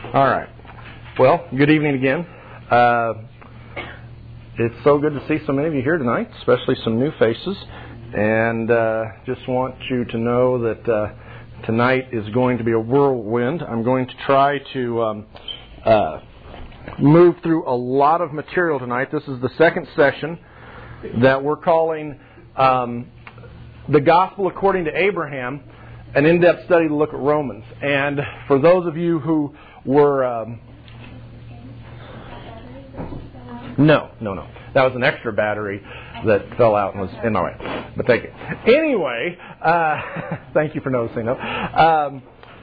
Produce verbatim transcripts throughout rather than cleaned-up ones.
All right. Well, good evening again. Uh, it's so good to see so many of you here tonight, especially some new faces. And uh, just want you to know that uh, tonight is going to be a whirlwind. I'm going to try to um, uh, move through a lot of material tonight. This is the second session that we're calling um, The Gospel According to Abraham, an in-depth study to look at Romans. And for those of you who were... Um, no, no, no. That was an extra battery that fell out and was in my way. But thank you. Anyway, uh, thank you for noticing though. Um,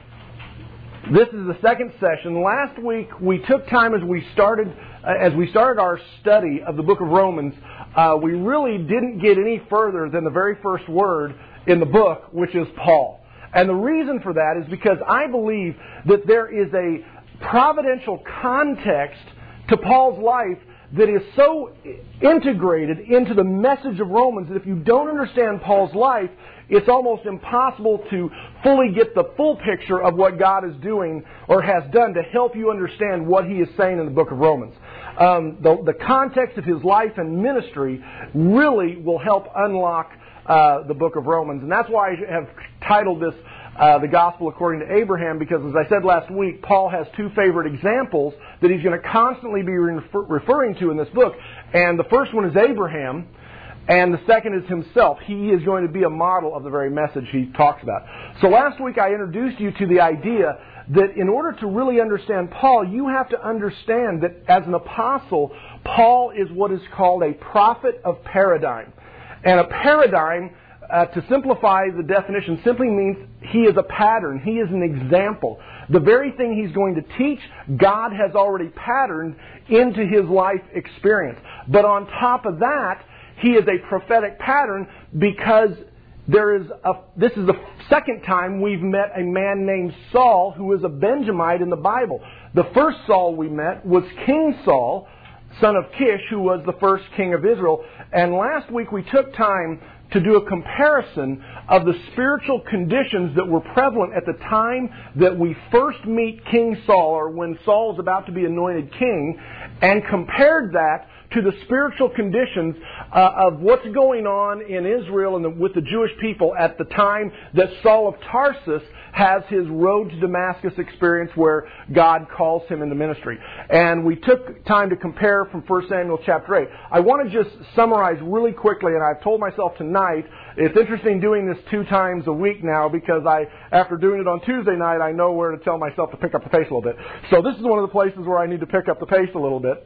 this is the second session. Last week we took time as we started uh, as we started our study of the book of Romans. Uh, we really didn't get any further than the very first word in the book, which is Paul. And the reason for that is because I believe that there is a providential context to Paul's life that is so integrated into the message of Romans that if you don't understand Paul's life, it's almost impossible to fully get the full picture of what God is doing or has done to help you understand what he is saying in the book of Romans. Um, the, the context of his life and ministry really will help unlock uh, the book of Romans. And that's why I have titled this Uh, the Gospel According to Abraham, because as I said last week, Paul has two favorite examples that he's going to constantly be refer- referring to in this book. And the first one is Abraham, and the second is himself. He is going to be a model of the very message he talks about. So last week I introduced you to the idea that in order to really understand Paul, you have to understand that as an apostle, Paul is what is called a prophet of paradigm. And a paradigm, Uh, to simplify the definition, simply means he is a pattern. He is an example. The very thing he's going to teach, God has already patterned into his life experience. But on top of that, he is a prophetic pattern because there is a, this is the second time we've met a man named Saul who is a Benjamite in the Bible. The first Saul we met was King Saul, son of Kish, who was the first king of Israel. And last week we took time to do a comparison of the spiritual conditions that were prevalent at the time that we first meet King Saul, or when Saul is about to be anointed king, and compared that to the spiritual conditions uh, of what's going on in Israel and the, with the Jewish people at the time that Saul of Tarsus has his road to Damascus experience where God calls him into ministry. And we took time to compare from First Samuel chapter eight. I want to just summarize really quickly, and I've told myself tonight, it's interesting doing this two times a week now because I, after doing it on Tuesday night, I know where to tell myself to pick up the pace a little bit. So this is one of the places where I need to pick up the pace a little bit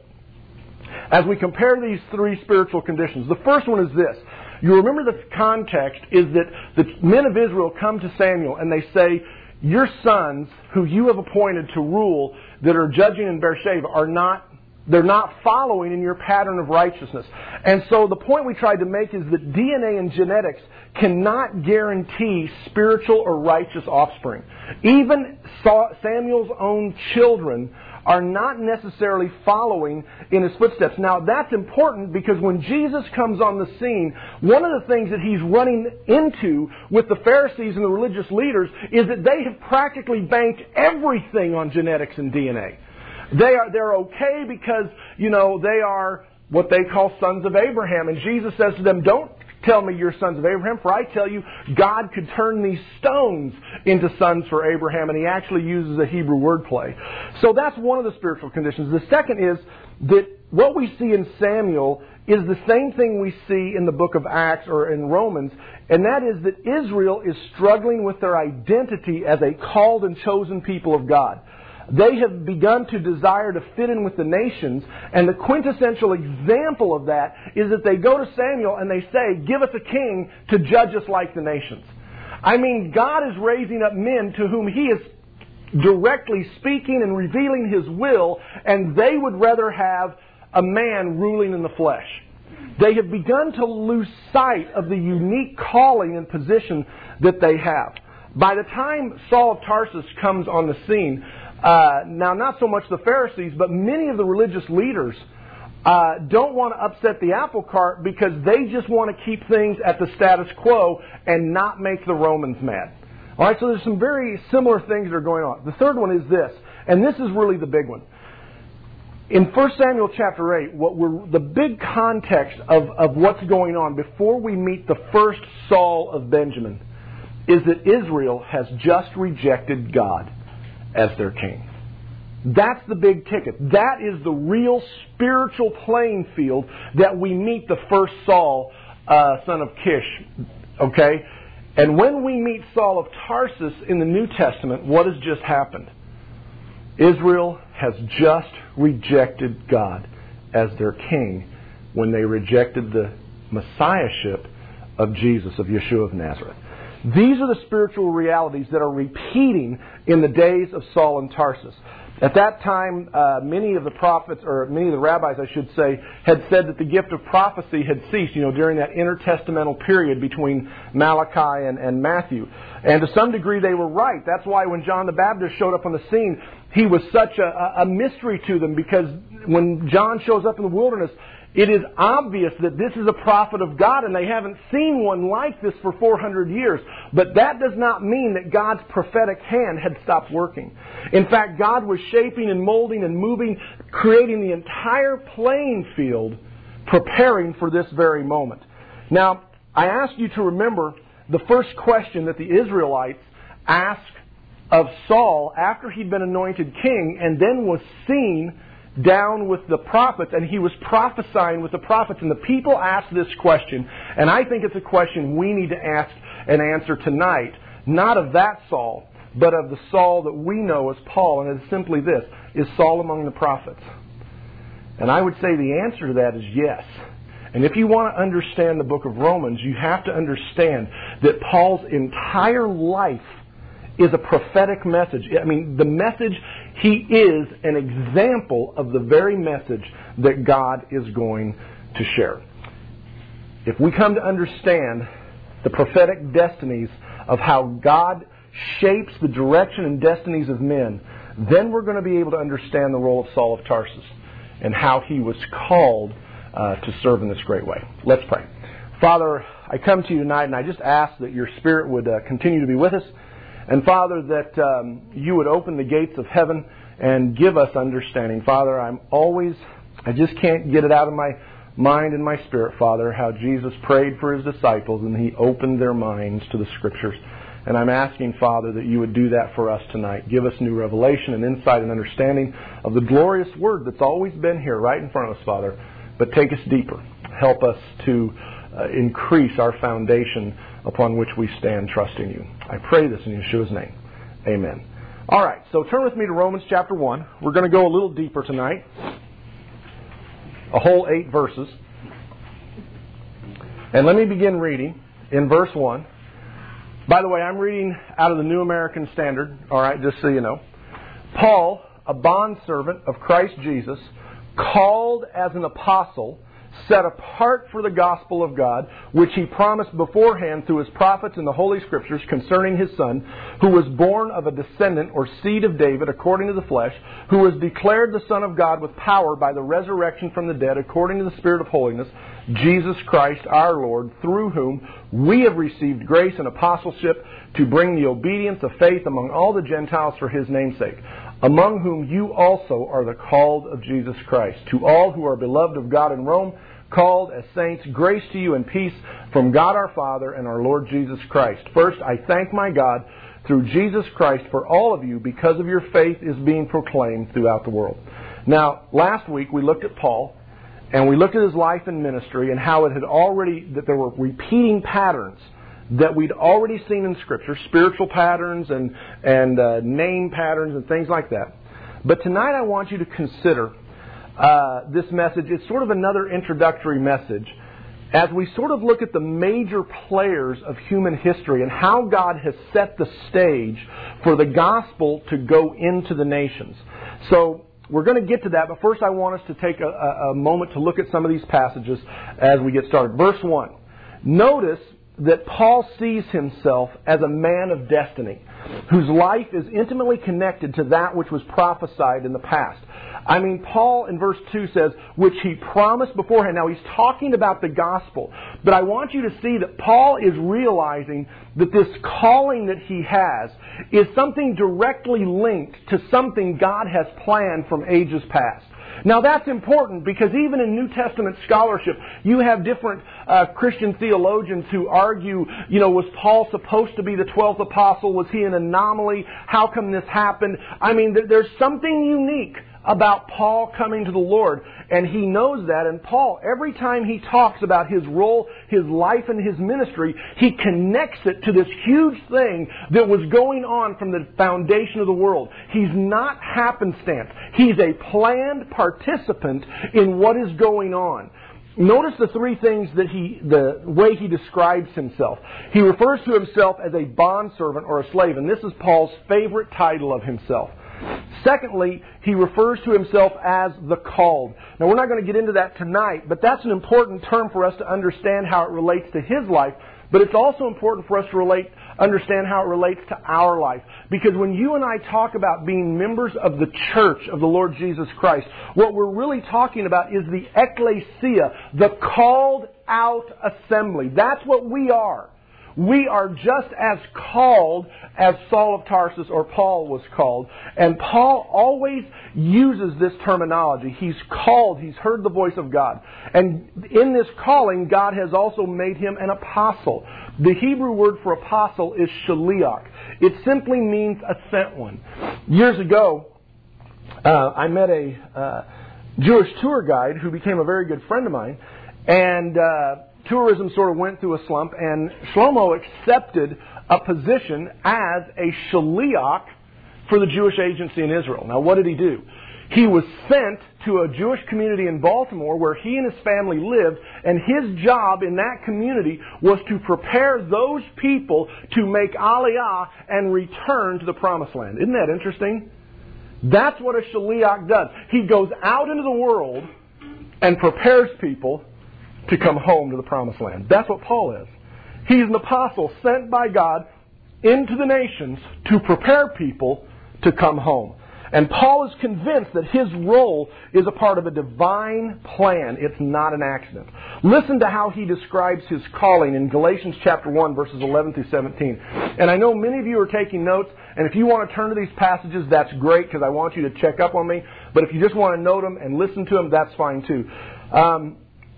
as we compare these three spiritual conditions. The first one is this. You remember the context is that the men of Israel come to Samuel and they say, your sons who you have appointed to rule that are judging in Beersheba are not, they're not following in your pattern of righteousness. And so the point we tried to make is that D N A and genetics cannot guarantee spiritual or righteous offspring. Even Samuel's own children are not necessarily following in his footsteps. Now, that's important because when Jesus comes on the scene, one of the things that he's running into with the Pharisees and the religious leaders is that they have practically banked everything on genetics and D N A. They are, they're okay because, you know, they are what they call sons of Abraham. And Jesus says to them, don't tell me you're sons of Abraham, for I tell you, God could turn these stones into sons for Abraham. And he actually uses a Hebrew wordplay. So that's one of the spiritual conditions. The second is that what we see in Samuel is the same thing we see in the book of Acts or in Romans, and that is that Israel is struggling with their identity as a called and chosen people of God. They have begun to desire to fit in with the nations, and the quintessential example of that is that they go to Samuel and they say, give us a king to judge us like the nations. I mean, God is raising up men to whom he is directly speaking and revealing his will, and they would rather have a man ruling in the flesh. They have begun to lose sight of the unique calling and position that they have. By the time Saul of Tarsus comes on the scene, Uh, now, not so much the Pharisees, but many of the religious leaders uh, don't want to upset the apple cart because they just want to keep things at the status quo and not make the Romans mad. All right, so there's some very similar things that are going on. The third one is this, and this is really the big one. In First Samuel chapter eight, what we're, the big context of, of what's going on before we meet the first Saul of Benjamin is that Israel has just rejected God as their king. That's the big ticket. That is the real spiritual playing field that we meet the first Saul, uh, son of Kish. Okay? And when we meet Saul of Tarsus in the New Testament, what has just happened? Israel has just rejected God as their king when they rejected the messiahship of Jesus, of Yeshua of Nazareth. These are the spiritual realities that are repeating in the days of Saul and Tarsus. At that time, uh, many of the prophets, or many of the rabbis, I should say, had said that the gift of prophecy had ceased, you know, during that intertestamental period between Malachi and, and Matthew. And to some degree, they were right. That's why when John the Baptist showed up on the scene, he was such a, a mystery to them, because when John shows up in the wilderness, it is obvious that this is a prophet of God, and they haven't seen one like this for four hundred years. But that does not mean that God's prophetic hand had stopped working. In fact, God was shaping and molding and moving, creating the entire playing field, preparing for this very moment. Now, I ask you to remember the first question that the Israelites asked of Saul after he'd been anointed king and then was seen down with the prophets, and he was prophesying with the prophets, and the people asked this question, and I think it's a question we need to ask and answer tonight, not of that Saul, but of the Saul that we know as Paul, and it's simply this: is Saul among the prophets? And I would say the answer to that is yes. And if you want to understand the book of Romans, you have to understand that Paul's entire life is a prophetic message. I mean, the message, he is an example of the very message that God is going to share. If we come to understand the prophetic destinies of how God shapes the direction and destinies of men, then we're going to be able to understand the role of Saul of Tarsus and how he was called uh, to serve in this great way. Let's pray. Father, I come to you tonight and I just ask that your Spirit would uh, continue to be with us. And Father, that um, you would open the gates of heaven and give us understanding. Father, I'm always, I just can't get it out of my mind and my spirit, Father, how Jesus prayed for his disciples and he opened their minds to the Scriptures. And I'm asking, Father, that you would do that for us tonight. Give us new revelation and insight and understanding of the glorious Word that's always been here right in front of us, Father. But take us deeper. Help us to uh, increase our foundation upon which we stand trusting you. I pray this in Yeshua's name. Amen. All right, so turn with me to Romans chapter one. We're going to go a little deeper tonight. A whole eight verses. And let me begin reading in verse one. By the way, I'm reading out of the New American Standard, all right, just so you know. Paul, a bondservant of Christ Jesus, called as an apostle, set apart for the gospel of God, which he promised beforehand through his prophets in the Holy Scriptures concerning his Son, who was born of a descendant or seed of David according to the flesh, who was declared the Son of God with power by the resurrection from the dead according to the Spirit of holiness, Jesus Christ our Lord, through whom we have received grace and apostleship to bring the obedience of faith among all the Gentiles for his name's sake, among whom you also are the called of Jesus Christ. To all who are beloved of God in Rome, called as saints, grace to you and peace from God our Father and our Lord Jesus Christ. First, I thank my God through Jesus Christ for all of you, because of your faith is being proclaimed throughout the world. Now, last week we looked at Paul, and we looked at his life and ministry and how it had already, that there were repeating patterns that we'd already seen in Scripture, spiritual patterns and, and uh, name patterns and things like that. But tonight I want you to consider uh, this message. It's sort of another introductory message as we sort of look at the major players of human history and how God has set the stage for the gospel to go into the nations. So we're going to get to that, but first I want us to take a, a, a moment to look at some of these passages as we get started. Verse one. Notice that Paul sees himself as a man of destiny, whose life is intimately connected to that which was prophesied in the past. I mean, Paul in verse two says, which he promised beforehand. Now, he's talking about the gospel. But I want you to see that Paul is realizing that this calling that he has is something directly linked to something God has planned from ages past. Now, that's important because even in New Testament scholarship, you have different uh, Christian theologians who argue, you know, was Paul supposed to be the twelfth apostle? Was he an anomaly? How come this happened? I mean, there's something unique about Paul coming to the Lord, and he knows that. And Paul, every time he talks about his role, his life, and his ministry, he connects it to this huge thing that was going on from the foundation of the world. He's not happenstance. He's a planned participant in what is going on. Notice the three things that he, the way he describes himself. He refers to himself as a bondservant or a slave, and this is Paul's favorite title of himself. Secondly, he refers to himself as the called. Now, we're not going to get into that tonight, but that's an important term for us to understand how it relates to his life. But it's also important for us to relate, understand how it relates to our life. Because when you and I talk about being members of the church of the Lord Jesus Christ, what we're really talking about is the ecclesia, the called out assembly. That's what we are. We are just as called as Saul of Tarsus or Paul was called. And Paul always uses this terminology. He's called. He's heard the voice of God. And in this calling, God has also made him an apostle. The Hebrew word for apostle is shaliach. It simply means a sent one. Years ago, uh, I met a uh, Jewish tour guide who became a very good friend of mine. And Uh, tourism sort of went through a slump, and Shlomo accepted a position as a shaliach for the Jewish agency in Israel. Now, what did he do? He was sent to a Jewish community in Baltimore where he and his family lived, and his job in that community was to prepare those people to make aliyah and return to the Promised Land. Isn't that interesting? That's what a shaliach does. He goes out into the world and prepares people to come home to the Promised Land. That's what Paul is. He's an apostle sent by God into the nations to prepare people to come home. And Paul is convinced that his role is a part of a divine plan. It's not an accident. Listen to how he describes his calling in Galatians chapter one, verses eleven through seventeen. And I know many of you are taking notes, and if you want to turn to these passages, that's great, because I want you to check up on me. But if you just want to note them and listen to them, that's fine too. Um,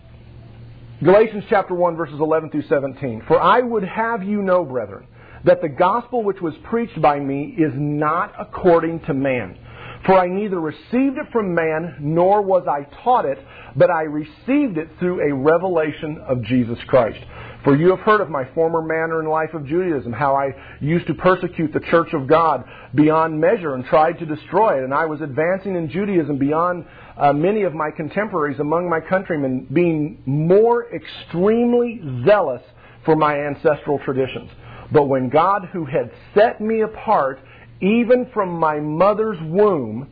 Galatians chapter one, verses eleven through seventeen. For I would have you know, brethren, that the gospel which was preached by me is not according to man. For I neither received it from man, nor was I taught it, but I received it through a revelation of Jesus Christ. For you have heard of my former manner in life of Judaism, how I used to persecute the church of God beyond measure and tried to destroy it. And I was advancing in Judaism beyond uh, many of my contemporaries among my countrymen, being more extremely zealous for my ancestral traditions. But when God, who had set me apart, even from my mother's womb,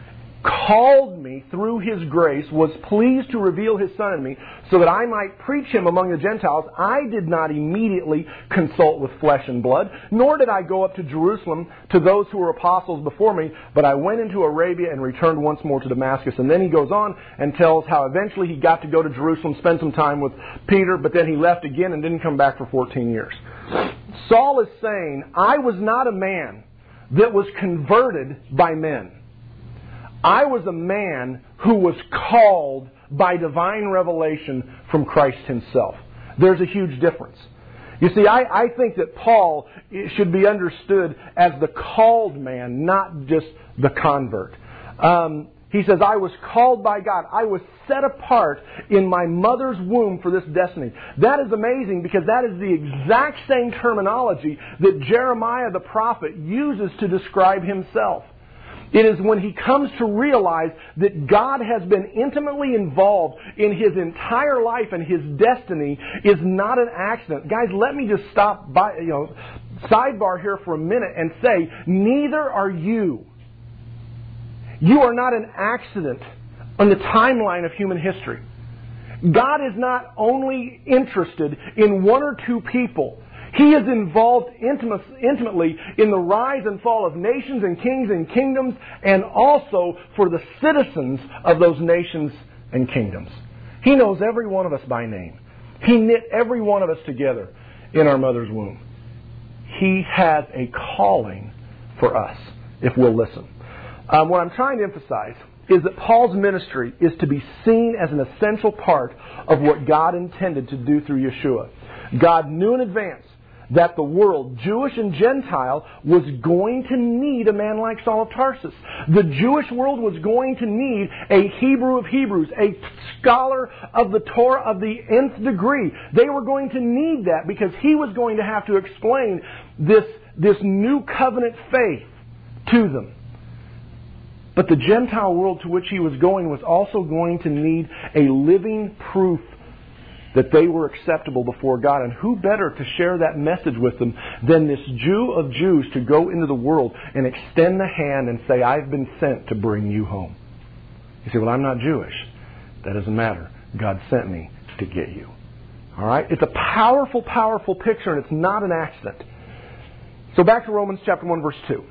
called me through His grace, was pleased to reveal His Son in me, so that I might preach Him among the Gentiles, I did not immediately consult with flesh and blood, nor did I go up to Jerusalem to those who were apostles before me, but I went into Arabia and returned once more to Damascus. And then he goes on and tells how eventually he got to go to Jerusalem, spend some time with Peter, but then he left again and didn't come back for fourteen years. Saul is saying, I was not a man that was converted by men. I was a man who was called by divine revelation from Christ Himself. There's a huge difference. You see, I, I think that Paul should be understood as the called man, not just the convert. Um, he says, I was called by God. I was set apart in my mother's womb for this destiny. That is amazing, because that is the exact same terminology that Jeremiah the prophet uses to describe himself. It is when he comes to realize that God has been intimately involved in his entire life, and his destiny is not an accident. Guys, let me just stop by, you know, sidebar here for a minute and say, neither are you. You are not an accident on the timeline of human history. God is not only interested in one or two people. He is involved intimately in the rise and fall of nations and kings and kingdoms, and also for the citizens of those nations and kingdoms. He knows every one of us by name. He knit every one of us together in our mother's womb. He has a calling for us if we'll listen. Um, what I'm trying to emphasize is that Paul's ministry is to be seen as an essential part of what God intended to do through Yeshua. God knew in advance that the world, Jewish and Gentile, was going to need a man like Saul of Tarsus. The Jewish world was going to need a Hebrew of Hebrews, a scholar of the Torah of the nth degree. They were going to need that because he was going to have to explain this, this new covenant faith to them. But the Gentile world to which he was going was also going to need a living proof that they were acceptable before God. And who better to share that message with them than this Jew of Jews to go into the world and extend the hand and say, I've been sent to bring you home. You say, well, I'm not Jewish. That doesn't matter. God sent me to get you. All right? It's a powerful, powerful picture, and it's not an accident. So back to Romans chapter one, verse two.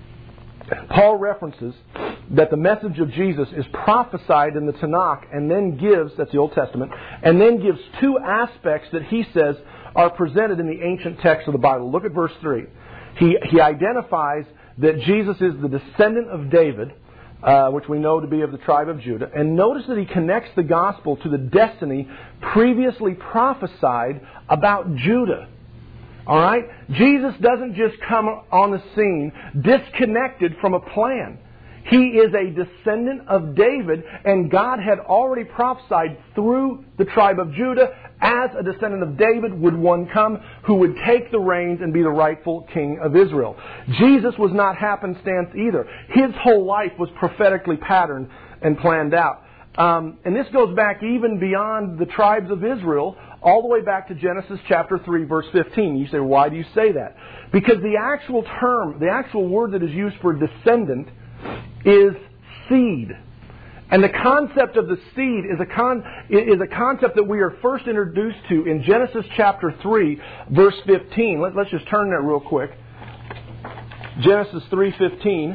Paul references that the message of Jesus is prophesied in the Tanakh and then gives, that's the Old Testament, and then gives two aspects that he says are presented in the ancient text of the Bible. Look at verse three. He, he identifies that Jesus is the descendant of David, uh, which we know to be of the tribe of Judah. And notice that he connects the gospel to the destiny previously prophesied about Judah. All right? Jesus doesn't just come on the scene disconnected from a plan. He is a descendant of David, and God had already prophesied through the tribe of Judah, as a descendant of David would one come who would take the reins and be the rightful king of Israel. Jesus was not happenstance either. His whole life was prophetically patterned and planned out. Um, and this goes back even beyond the tribes of Israel, all the way back to Genesis chapter three, verse fifteen. You say, why do you say that? Because the actual term, the actual word that is used for descendant is seed. And the concept of the seed is a, con, is a concept that we are first introduced to in Genesis chapter three, verse fifteen. Let, let's just turn there real quick. Genesis three fifteen.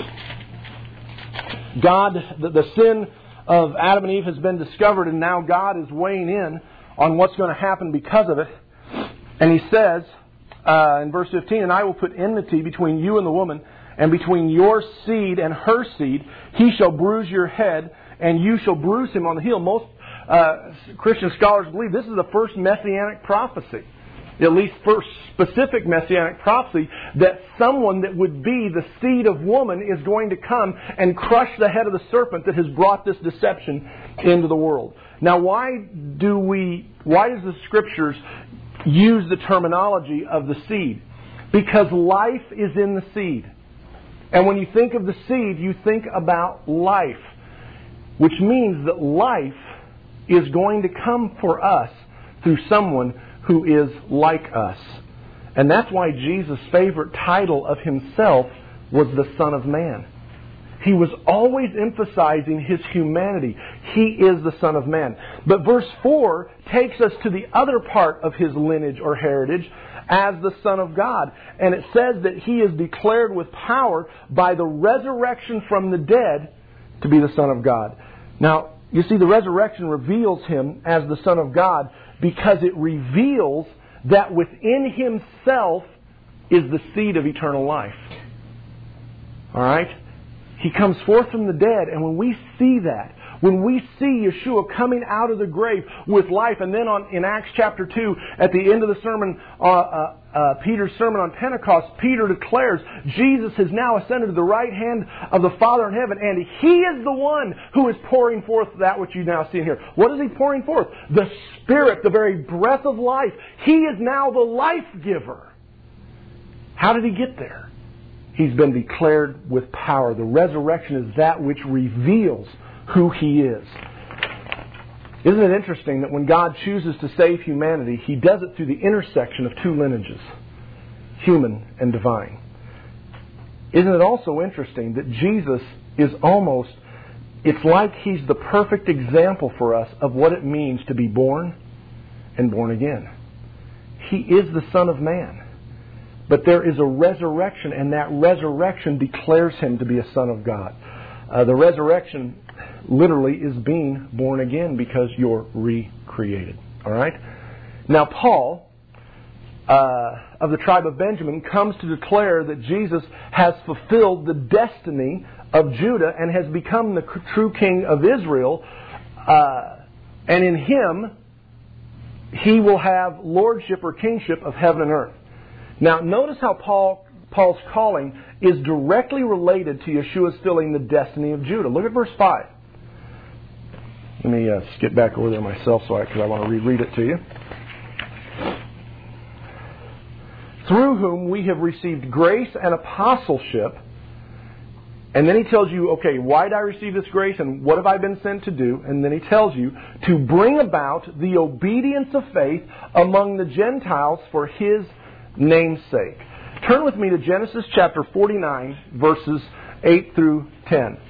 God, the, the sin of Adam and Eve has been discovered, and now God is weighing in on what's going to happen because of it. And He says uh, in verse fifteen, and I will put enmity between you and the woman, and between your seed and her seed. He shall bruise your head, and you shall bruise him on the heel. Most uh, Christian scholars believe this is the first messianic prophecy, at least first specific messianic prophecy, that someone that would be the seed of woman is going to come and crush the head of the serpent that has brought this deception into the world. Now, why do we? Why does the Scriptures use the terminology of the seed? Because life is in the seed. And when you think of the seed, you think about life, which means that life is going to come for us through someone who is like us. And that's why Jesus' favorite title of Himself was the Son of Man. He was always emphasizing His humanity. He is the Son of Man. But verse four takes us to the other part of His lineage or heritage, as the Son of God. And it says that He is declared with power by the resurrection from the dead to be the Son of God. Now, you see, the resurrection reveals Him as the Son of God because it reveals that within Himself is the seed of eternal life. All right? He comes forth from the dead, and when we see that, when we see Yeshua coming out of the grave with life, and then on, in Acts chapter two, at the end of the sermon, uh, uh, uh, Peter's sermon on Pentecost, Peter declares Jesus has now ascended to the right hand of the Father in heaven, and He is the one who is pouring forth that which you now see in here. What is He pouring forth? The Spirit, the very breath of life. He is now the life giver. How did He get there? He's been declared with power. The resurrection is that which reveals who He is. Isn't it interesting that when God chooses to save humanity, He does it through the intersection of two lineages, human and divine? Isn't it also interesting that Jesus is almost it's like He's the perfect example for us of what it means to be born and born again. He is the Son of Man. But there is a resurrection, and that resurrection declares Him to be a Son of God. Uh, the resurrection literally is being born again because you're recreated. All right? Now, Paul, uh, of the tribe of Benjamin, comes to declare that Jesus has fulfilled the destiny of Judah and has become the true king of Israel. Uh, and in Him, He will have lordship or kingship of heaven and earth. Now, notice how Paul Paul's calling is directly related to Yeshua's filling the destiny of Judah. Look at verse five. Let me uh, skip back over there myself so I, because I want to reread it to you. Through whom we have received grace and apostleship. And then he tells you, okay, why did I receive this grace and what have I been sent to do? And then he tells you to bring about the obedience of faith among the Gentiles for His name's sake. Turn with me to Genesis chapter forty-nine, verses eight through ten.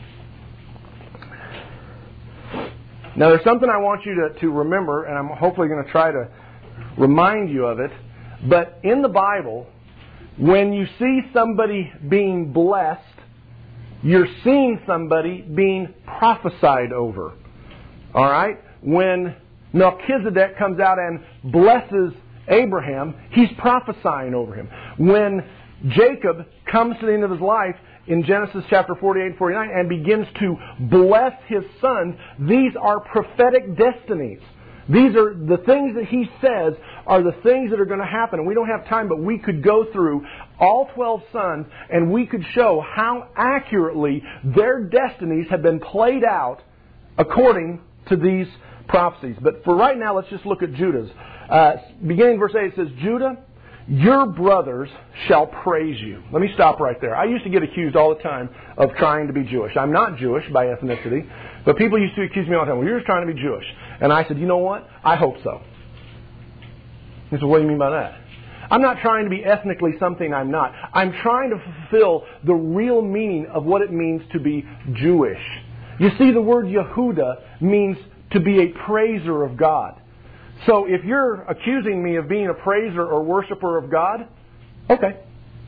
Now there's something I want you to, to remember, and I'm hopefully going to try to remind you of it. But in the Bible, when you see somebody being blessed, you're seeing somebody being prophesied over. All right? When Melchizedek comes out and blesses Abraham, he's prophesying over him. When Jacob comes to the end of his life in Genesis chapter forty-eight and forty-nine and begins to bless his sons, these are prophetic destinies. These are the things that he says are the things that are going to happen. And we don't have time, but we could go through all twelve sons and we could show how accurately their destinies have been played out according to these prophecies. But for right now, let's just look at Judah's. Uh, beginning verse eight, it says, Judah, your brothers shall praise you. Let me stop right there. I used to get accused all the time of trying to be Jewish. I'm not Jewish by ethnicity, but people used to accuse me all the time. Well, you're just trying to be Jewish. And I said, you know what? I hope so. He said, what do you mean by that? I'm not trying to be ethnically something I'm not. I'm trying to fulfill the real meaning of what it means to be Jewish. You see, the word Yehuda means to be a praiser of God. So if you're accusing me of being a praiser or worshiper of God, okay.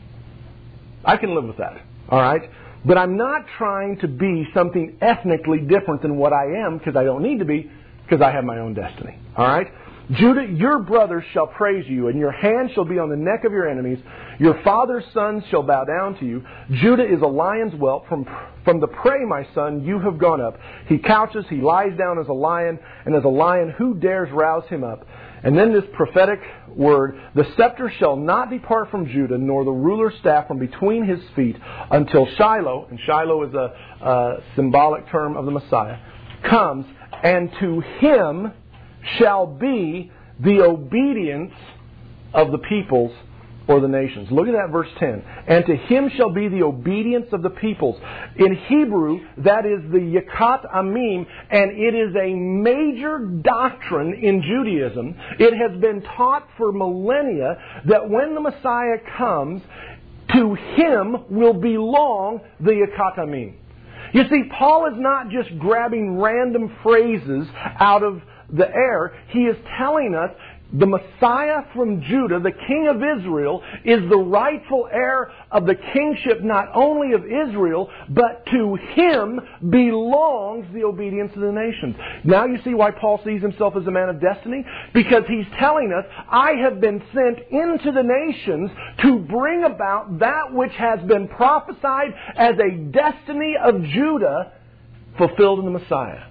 I can live with that. All right? But I'm not trying to be something ethnically different than what I am, because I don't need to be, because I have my own destiny. All right? Judah, your brothers shall praise you, and your hand shall be on the neck of your enemies. Your father's sons shall bow down to you. Judah is a lion's whelp. From, from the prey, my son, you have gone up. He couches, he lies down as a lion, and as a lion, who dares rouse him up? And then this prophetic word, the scepter shall not depart from Judah, nor the ruler's staff from between his feet, until Shiloh, and Shiloh is a, a symbolic term of the Messiah, comes, and to him shall be the obedience of the peoples or the nations. Look at that verse ten. And to him shall be the obedience of the peoples. In Hebrew, that is the Yakat Amim, and it is a major doctrine in Judaism. It has been taught for millennia that when the Messiah comes, to him will belong the Yakat Amim. You see, Paul is not just grabbing random phrases out of the air. He is telling us the Messiah from Judah, the King of Israel, is the rightful heir of the kingship not only of Israel, but to him belongs the obedience of the nations. Now you see why Paul sees himself as a man of destiny? Because he's telling us, I have been sent into the nations to bring about that which has been prophesied as a destiny of Judah fulfilled in the Messiah.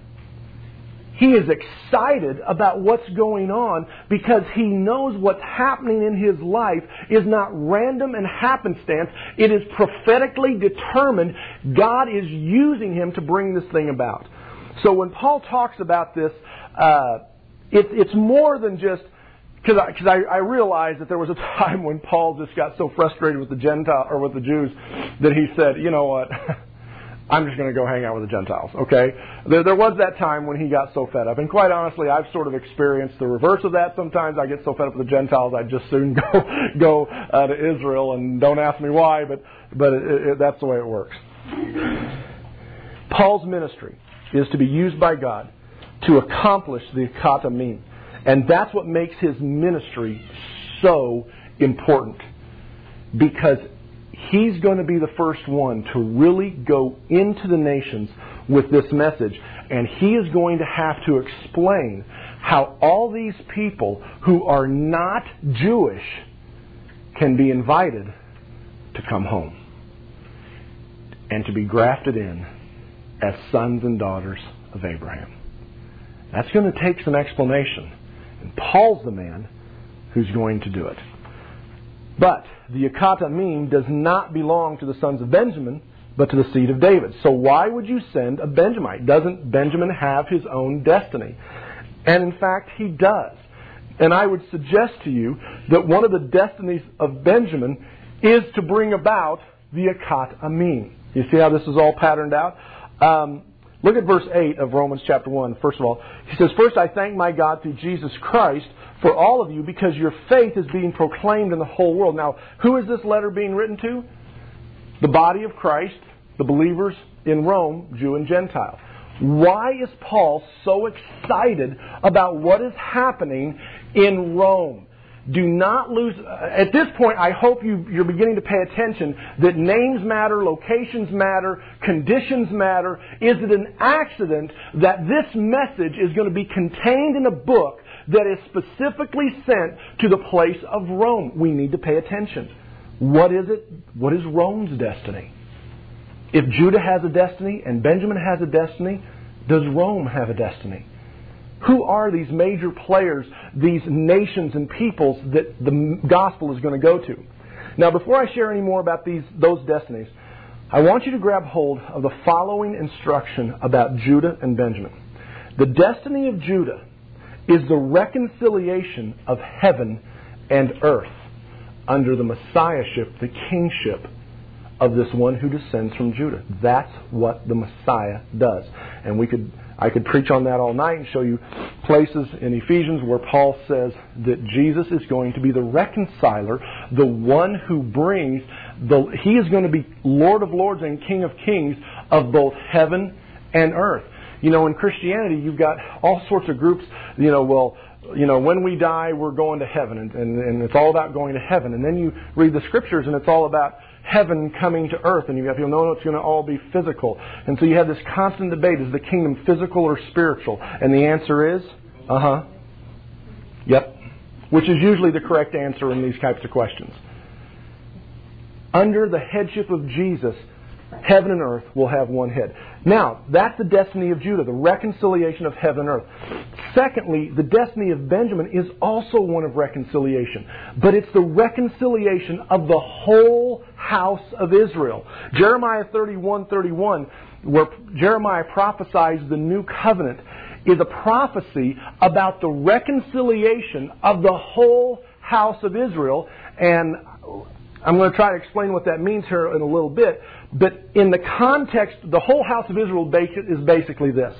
He is excited about what's going on because he knows what's happening in his life is not random and happenstance. It is prophetically determined. God is using him to bring this thing about. So when Paul talks about this, uh, it, it's more than just... Because I, cause I, I realized that there was a time when Paul just got so frustrated with the Gentile or with the Jews that he said, you know what... I'm just going to go hang out with the Gentiles, okay? There, there was that time when he got so fed up. And quite honestly, I've sort of experienced the reverse of that. Sometimes I get so fed up with the Gentiles, I'd just soon go go uh, to Israel. And don't ask me why, but, but it, it, that's the way it works. Paul's ministry is to be used by God to accomplish the Akata Mim. And that's what makes his ministry so important. Because he's going to be the first one to really go into the nations with this message. And he is going to have to explain how all these people who are not Jewish can be invited to come home and to be grafted in as sons and daughters of Abraham. That's going to take some explanation. And Paul's the man who's going to do it. But the Akata Mim does not belong to the sons of Benjamin, but to the seed of David. So why would you send a Benjamite? Doesn't Benjamin have his own destiny? And in fact, he does. And I would suggest to you that one of the destinies of Benjamin is to bring about the Akata Mim. You see how this is all patterned out? Um, look at verse eight of Romans chapter one. First of all, he says, "First I thank my God through Jesus Christ for all of you, because your faith is being proclaimed in the whole world." Now, who is this letter being written to? The body of Christ, the believers in Rome, Jew and Gentile. Why is Paul so excited about what is happening in Rome? Do not lose... At this point, I hope you, you're beginning to pay attention that names matter, locations matter, conditions matter. Is it an accident that this message is going to be contained in a book that is specifically sent to the place of Rome? We need to pay attention. What is it? What is Rome's destiny? If Judah has a destiny and Benjamin has a destiny, does Rome have a destiny? Who are these major players, these nations and peoples that the gospel is going to go to? Now, before I share any more about these those destinies, I want you to grab hold of the following instruction about Judah and Benjamin. The destiny of Judah is the reconciliation of heaven and earth under the Messiahship, the kingship of this one who descends from Judah. That's what the Messiah does. And we could, I could preach on that all night and show you places in Ephesians where Paul says that Jesus is going to be the reconciler, the one who brings, the, he is going to be Lord of Lords and King of Kings of both heaven and earth. You know, in Christianity, you've got all sorts of groups, you know, well, you know, when we die, we're going to heaven, and, and, and it's all about going to heaven. And then you read the Scriptures, and it's all about heaven coming to earth, and you have people, no, no, it's going to all be physical. And so you have this constant debate, is the kingdom physical or spiritual? And the answer is, uh-huh, yep, which is usually the correct answer in these types of questions. Under the headship of Jesus, heaven and earth will have one head. Now, that's the destiny of Judah, the reconciliation of heaven and earth. Secondly, the destiny of Benjamin is also one of reconciliation. But it's the reconciliation of the whole house of Israel. Jeremiah thirty-one thirty-one, where Jeremiah prophesies the new covenant, is a prophecy about the reconciliation of the whole house of Israel. And I'm going to try to explain what that means here in a little bit. But in the context, the whole house of Israel is basically this.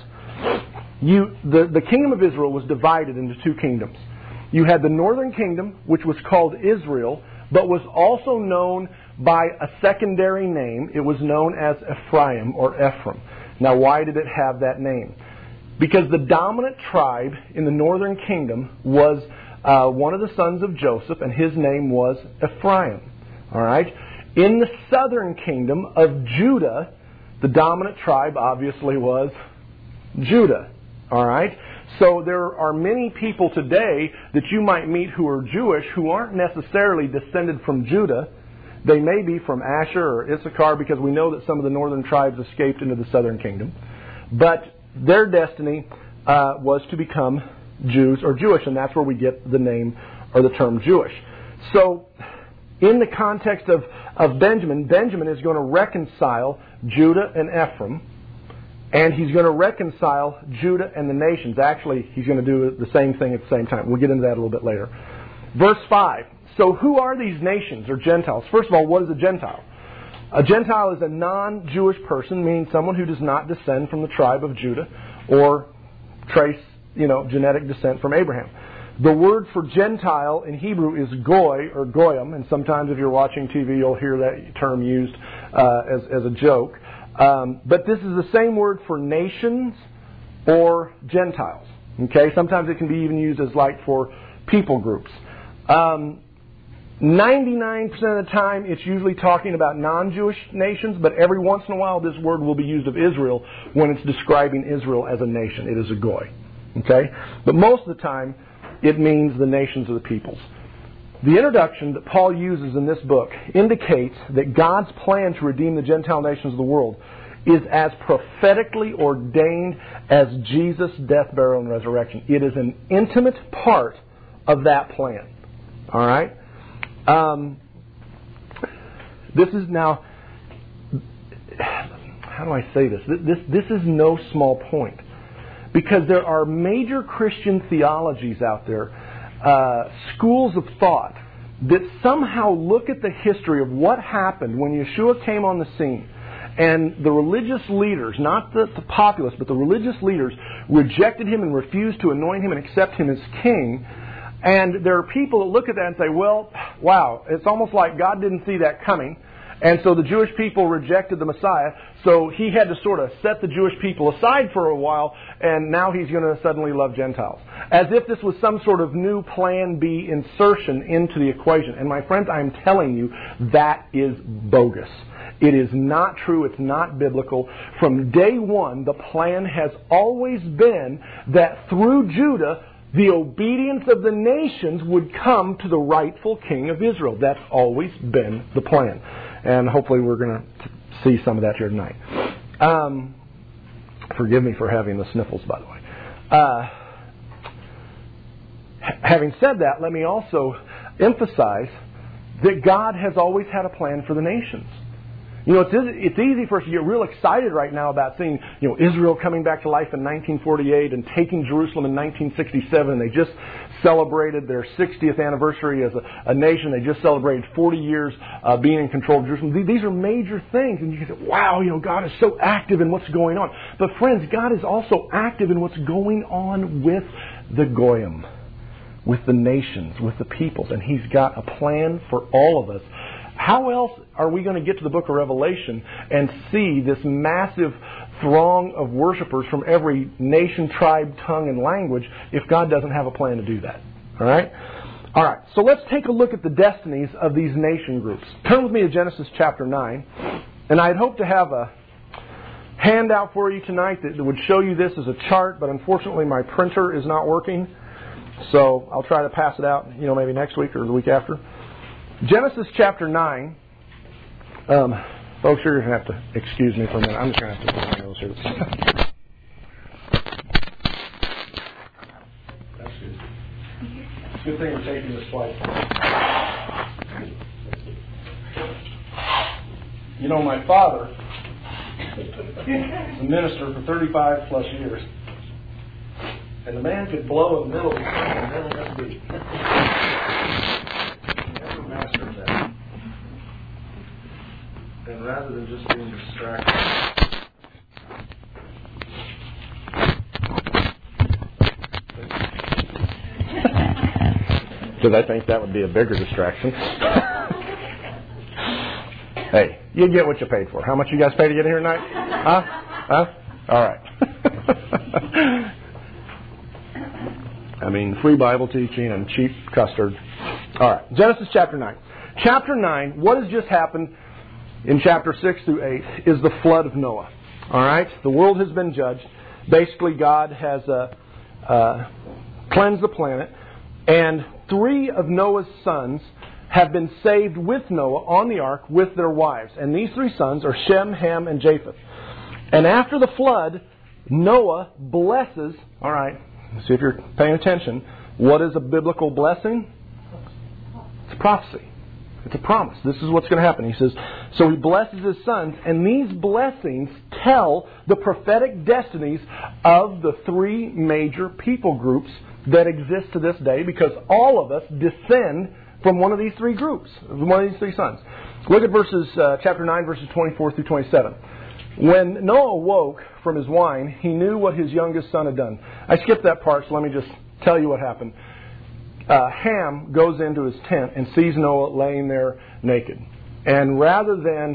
You, the, the kingdom of Israel was divided into two kingdoms. You had the northern kingdom, which was called Israel, but was also known by a secondary name. It was known as Ephraim or Ephraim. Now, why did it have that name? Because the dominant tribe in the northern kingdom was uh, one of the sons of Joseph, and his name was Ephraim. All right? In the southern kingdom of Judah, the dominant tribe obviously was Judah. All right? So there are many people today that you might meet who are Jewish who aren't necessarily descended from Judah. They may be from Asher or Issachar, because we know that some of the northern tribes escaped into the southern kingdom. But their destiny uh, was to become Jews or Jewish, and that's where we get the name or the term Jewish. So in the context of, of Benjamin, Benjamin is going to reconcile Judah and Ephraim, and he's going to reconcile Judah and the nations. Actually, he's going to do the same thing at the same time. We'll get into that a little bit later. Verse five. So who are these nations or Gentiles? First of all, what is a Gentile? A Gentile is a non-Jewish person, meaning someone who does not descend from the tribe of Judah or trace, you know, genetic descent from Abraham. The word for Gentile in Hebrew is goy or goyim, and sometimes if you're watching T V, you'll hear that term used uh, as, as a joke. Um, but this is the same word for nations or Gentiles. Okay, sometimes it can be even used as like for people groups. Um, ninety-nine percent of the time, it's usually talking about non-Jewish nations, but every once in a while, this word will be used of Israel when it's describing Israel as a nation. It is a goy. Okay, but most of the time, it means the nations of the peoples. The introduction that Paul uses in this book indicates that God's plan to redeem the Gentile nations of the world is as prophetically ordained as Jesus' death, burial, and resurrection. It is an intimate part of that plan. All right? Um, this is now, how do I say this? This, this is no small point. Because there are major Christian theologies out there, uh, schools of thought, that somehow look at the history of what happened when Yeshua came on the scene. And the religious leaders, not the, the populace, but the religious leaders, rejected him and refused to anoint him and accept him as king. And there are people that look at that and say, well, wow, it's almost like God didn't see that coming. And so the Jewish people rejected the Messiah, so he had to sort of set the Jewish people aside for a while, and now he's going to suddenly love Gentiles. As if this was some sort of new Plan B insertion into the equation. And my friends, I'm telling you, that is bogus. It is not true. It's not biblical. From day one, the plan has always been that through Judah, the obedience of the nations would come to the rightful king of Israel. That's always been the plan. And hopefully we're going to see some of that here tonight. Um, forgive me for having the sniffles, by the way. Uh, having said that, let me also emphasize that God has always had a plan for the nations. You know, it's, it's easy for us to get real excited right now about seeing, you know, Israel coming back to life in nineteen forty-eight and taking Jerusalem in nineteen sixty-seven. They just celebrated their sixtieth anniversary as a, a nation. They just celebrated forty years uh, being in control of Jerusalem. These are major things. And you can say, wow, you know, God is so active in what's going on. But friends, God is also active in what's going on with the Goyim, with the nations, with the peoples. And He's got a plan for all of us. How else are we going to get to the book of Revelation and see this massive throng of worshipers from every nation, tribe, tongue, and language if God doesn't have a plan to do that? All right? All right, so let's take a look at the destinies of these nation groups. Turn with me to Genesis chapter nine. And I'd hoped to have a handout for you tonight that would show you this as a chart, but unfortunately my printer is not working. So I'll try to pass it out, you know, maybe next week or the week after. Genesis chapter nine. Um, folks, you're going to have to excuse me for a minute. I'm just going to have to put my nose here. That's good. It's a good thing we're taking this flight. You know, my father was a minister for thirty-five plus years. And the man could blow in the middle of the song and never miss a beat. Mastered that. And rather than just being distracted, because I think that would be a bigger distraction. Hey, you get what you paid for. How much you guys pay to get here tonight? Huh? Huh? All right. I mean, free Bible teaching and cheap custard. All right, Genesis chapter nine. Chapter nine, what has just happened in chapter six through eight is the flood of Noah. All right, the world has been judged. Basically, God has uh, uh, cleansed the planet, and three of Noah's sons have been saved with Noah on the ark with their wives. And these three sons are Shem, Ham, and Japheth. And after the flood, Noah blesses, all right, see if you're paying attention, what is a biblical blessing? It's a prophecy. It's a promise. This is what's going to happen. He says, so he blesses his sons, and these blessings tell the prophetic destinies of the three major people groups that exist to this day, because all of us descend from one of these three groups, one of these three sons. Look at verses, uh, chapter nine, verses twenty-four through twenty-seven. When Noah awoke from his wine, he knew what his youngest son had done. I skipped that part, so let me just tell you what happened. Uh, Ham goes into his tent and sees Noah laying there naked. And rather than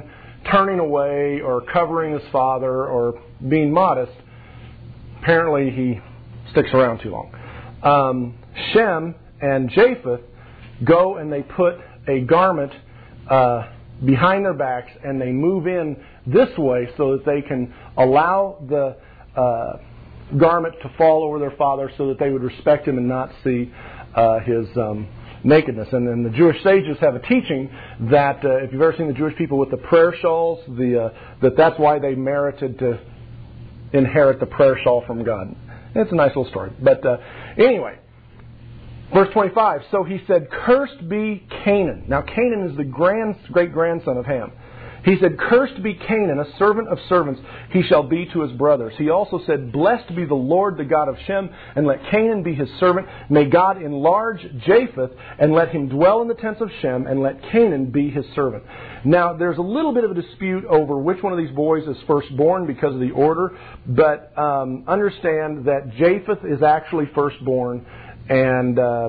turning away or covering his father or being modest, apparently he sticks around too long. Um, Shem and Japheth go and they put a garment uh, behind their backs and they move in this way so that they can allow the uh, garment to fall over their father so that they would respect him and not see uh, his um, nakedness. And then the Jewish sages have a teaching that uh, if you've ever seen the Jewish people with the prayer shawls, the uh, that that's why they merited to inherit the prayer shawl from God. It's a nice little story. But uh, anyway, verse twenty-five, so he said, cursed be Canaan. Now Canaan is the grand, great-grandson of Ham. He said, cursed be Canaan, a servant of servants, he shall be to his brothers. He also said, blessed be the Lord, the God of Shem, and let Canaan be his servant. May God enlarge Japheth, and let him dwell in the tents of Shem, and let Canaan be his servant. Now, there's a little bit of a dispute over which one of these boys is firstborn because of the order, but um, understand that Japheth is actually firstborn, and uh,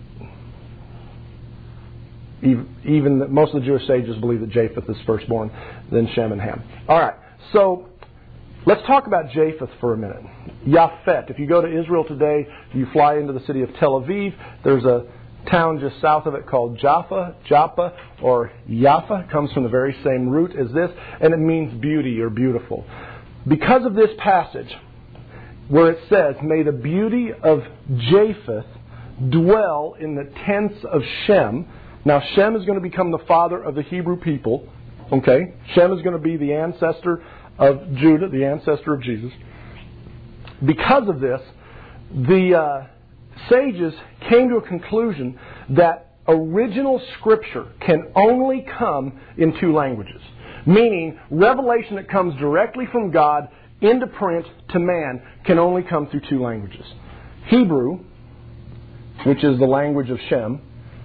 even most of the Jewish sages believe that Japheth is firstborn, then Shem and Ham. All right, so let's talk about Japheth for a minute. Yaphet. If you go to Israel today, you fly into the city of Tel Aviv. There's a town just south of it called Jaffa, Joppa, or Jaffa. It comes from the very same root as this, and it means beauty or beautiful. Because of this passage, where it says, may the beauty of Japheth dwell in the tents of Shem. Now, Shem is going to become the father of the Hebrew people. Okay? Shem is going to be the ancestor of Judah, the ancestor of Jesus. Because of this, the uh, sages came to a conclusion that original Scripture can only come in two languages. Meaning, revelation that comes directly from God into print to man can only come through two languages. Hebrew, which is the language of Shem,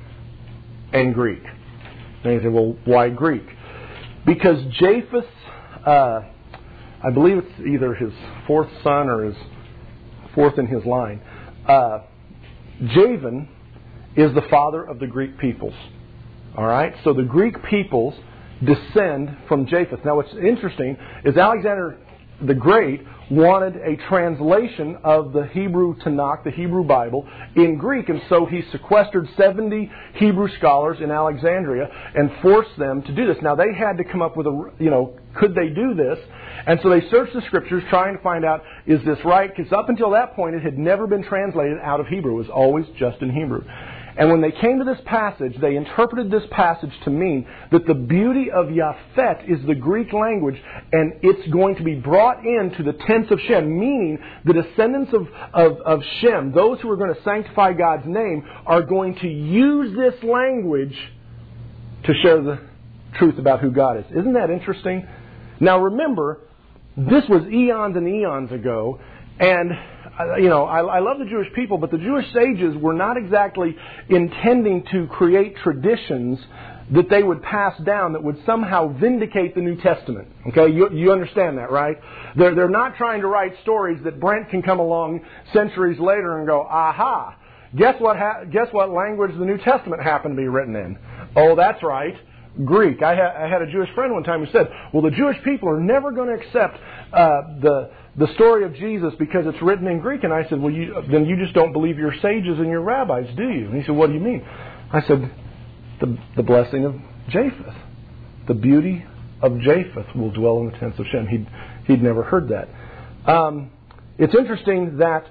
and Greek. And you say, well, why Greek? Because Japheth, uh, I believe it's either his fourth son or his fourth in his line, uh, Javan is the father of the Greek peoples. All right? So the Greek peoples descend from Japheth. Now what's interesting is Alexander the Great wanted a translation of the Hebrew Tanakh, the Hebrew Bible, in Greek, and so he sequestered seventy Hebrew scholars in Alexandria and forced them to do this. Now they had to come up with a, you know, could they do this? And so they searched the Scriptures trying to find out, is this right? Because up until that point it had never been translated out of Hebrew. It was always just in Hebrew. And when they came to this passage, they interpreted this passage to mean that the beauty of Yaphet is the Greek language, and it's going to be brought into the tents of Shem, meaning the descendants of, of, of Shem, those who are going to sanctify God's name, are going to use this language to share the truth about who God is. Isn't that interesting? Now remember, this was eons and eons ago, and you know, I, I love the Jewish people, but the Jewish sages were not exactly intending to create traditions that they would pass down that would somehow vindicate the New Testament. Okay, you, you understand that, right? They're, they're not trying to write stories that Brent can come along centuries later and go, aha, guess what, ha- guess what language the New Testament happened to be written in? Oh, that's right, Greek. I, ha- I had a Jewish friend one time who said, well, the Jewish people are never going to accept uh, the... the story of Jesus because it's written in Greek. And I said, well, you, then you just don't believe your sages and your rabbis, do you? And he said, what do you mean? I said, the, the blessing of Japheth. The beauty of Japheth will dwell in the tents of Shem. He'd, he'd never heard that. Um, it's interesting that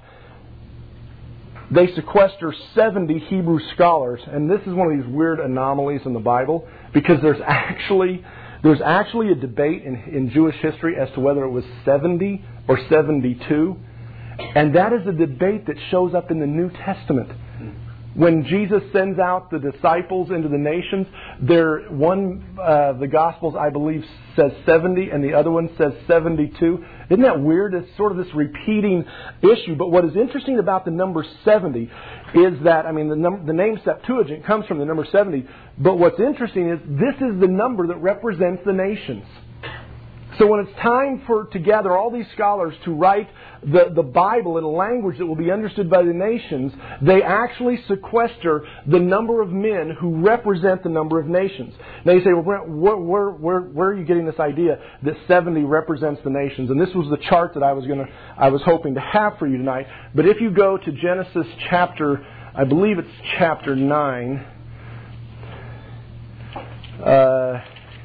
they sequester seventy Hebrew scholars. And this is one of these weird anomalies in the Bible because there's actually... There's actually a debate in, in Jewish history as to whether it was seventy or seventy-two. And that is a debate that shows up in the New Testament. When Jesus sends out the disciples into the nations, there one of uh, the Gospels, I believe, says seventy and the other one says seventy-two. Isn't that weird? It's sort of this repeating issue. But what is interesting about the number seventy is that, I mean, the, num- the name Septuagint comes from the number seventy. But what's interesting is this is the number that represents the nations. So when it's time for to gather all these scholars to write the, the Bible in a language that will be understood by the nations, they actually sequester the number of men who represent the number of nations. Now you say, well, Brent, where, where, where, where are you getting this idea that seventy represents the nations? And this was the chart that I was going to, I was hoping to have for you tonight. But if you go to Genesis chapter, I believe it's chapter nine. Uh,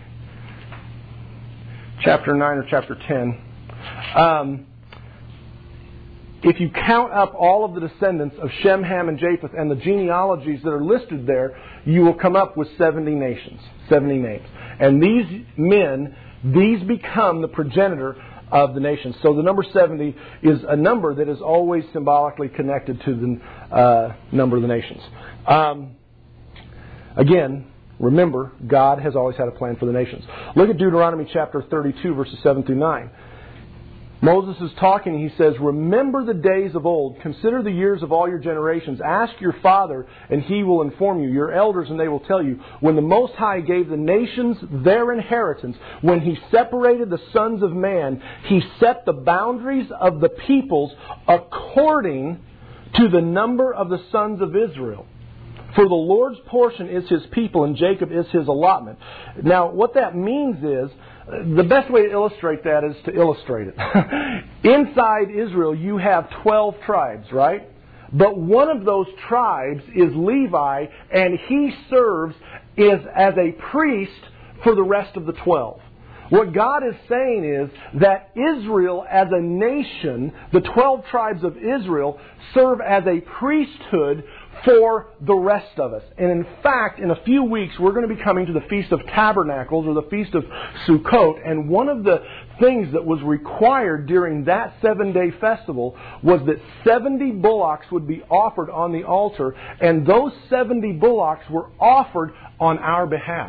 chapter nine or chapter ten. Um, if you count up all of the descendants of Shem, Ham, and Japheth and the genealogies that are listed there, you will come up with seventy nations, seventy names. And these men, these become the progenitor of the nations. So the number seventy is a number that is always symbolically connected to the uh, number of the nations. Um, again, remember, God has always had a plan for the nations. Look at Deuteronomy chapter thirty-two, verses seven through nine. Moses is talking, he says, "Remember the days of old, consider the years of all your generations. Ask your father, and he will inform you, your elders, and they will tell you. When the Most High gave the nations their inheritance, when He separated the sons of man, He set the boundaries of the peoples according to the number of the sons of Israel. For the Lord's portion is His people, and Jacob is His allotment." Now, what that means is, the best way to illustrate that is to illustrate it. Inside Israel, you have twelve tribes, right? But one of those tribes is Levi, and he serves is as a priest for the rest of the twelve. What God is saying is that Israel as a nation, the twelve tribes of Israel, serve as a priesthood for the rest of us. And in fact, in a few weeks, we're going to be coming to the Feast of Tabernacles, or the Feast of Sukkot. And one of the things that was required during that seven-day festival was that seventy bullocks would be offered on the altar. And those seventy bullocks were offered on our behalf.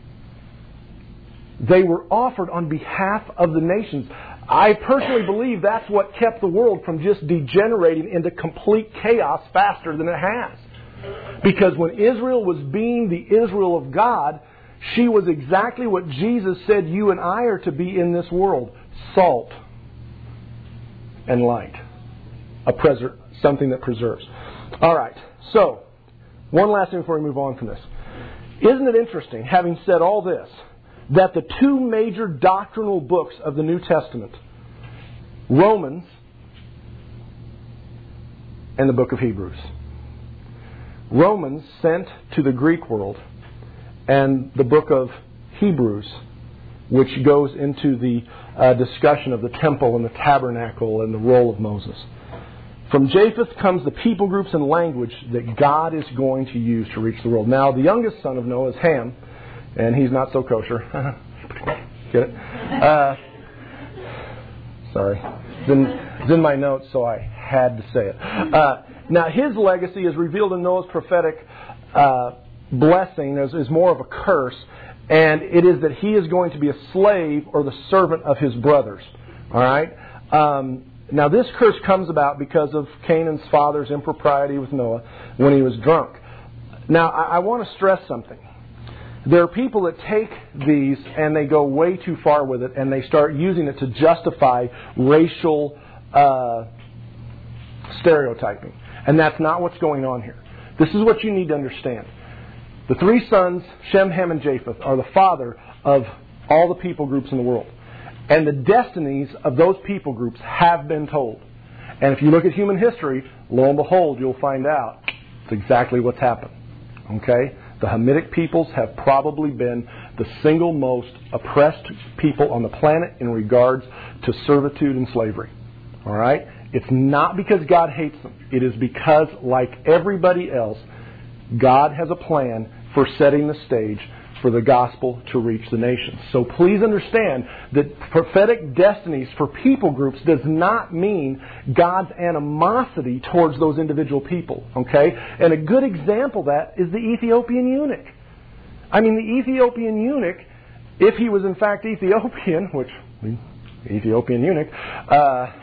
They were offered on behalf of the nations. I personally believe that's what kept the world from just degenerating into complete chaos faster than it has. Because when Israel was being the Israel of God, she was exactly what Jesus said you and I are to be in this world. Salt and light. A preser- something that preserves. All right. So, one last thing before we move on from this. Isn't it interesting, having said all this, that the two major doctrinal books of the New Testament, Romans and the book of Hebrews. Romans sent to the Greek world, and the book of Hebrews, which goes into the uh, discussion of the temple and the tabernacle and the role of Moses. From Japheth comes the people groups and language that God is going to use to reach the world. Now, the youngest son of Noah is Ham, and he's not so kosher. Get it? Uh, sorry. It's in, it's in my notes, so I had to say it. Uh, now, his legacy is revealed in Noah's prophetic uh, blessing is, is more of a curse, and it is that he is going to be a slave or the servant of his brothers. All right? Um, now, this curse comes about because of Canaan's father's impropriety with Noah when he was drunk. Now, I, I want to stress something. There are people that take these and they go way too far with it, and they start using it to justify racial uh, stereotyping. And that's not what's going on here. This is what you need to understand. The three sons, Shem, Ham, and Japheth, are the father of all the people groups in the world. And the destinies of those people groups have been told. And if you look at human history, lo and behold, you'll find out it's exactly what's happened. Okay? The Hamitic peoples have probably been the single most oppressed people on the planet in regards to servitude and slavery. All right? It's not because God hates them. It is because, like everybody else, God has a plan for setting the stage for the gospel to reach the nations. So please understand that prophetic destinies for people groups does not mean God's animosity towards those individual people. Okay? And a good example of that is the Ethiopian eunuch. I mean, the Ethiopian eunuch, if he was in fact Ethiopian, which, Ethiopian eunuch, uh,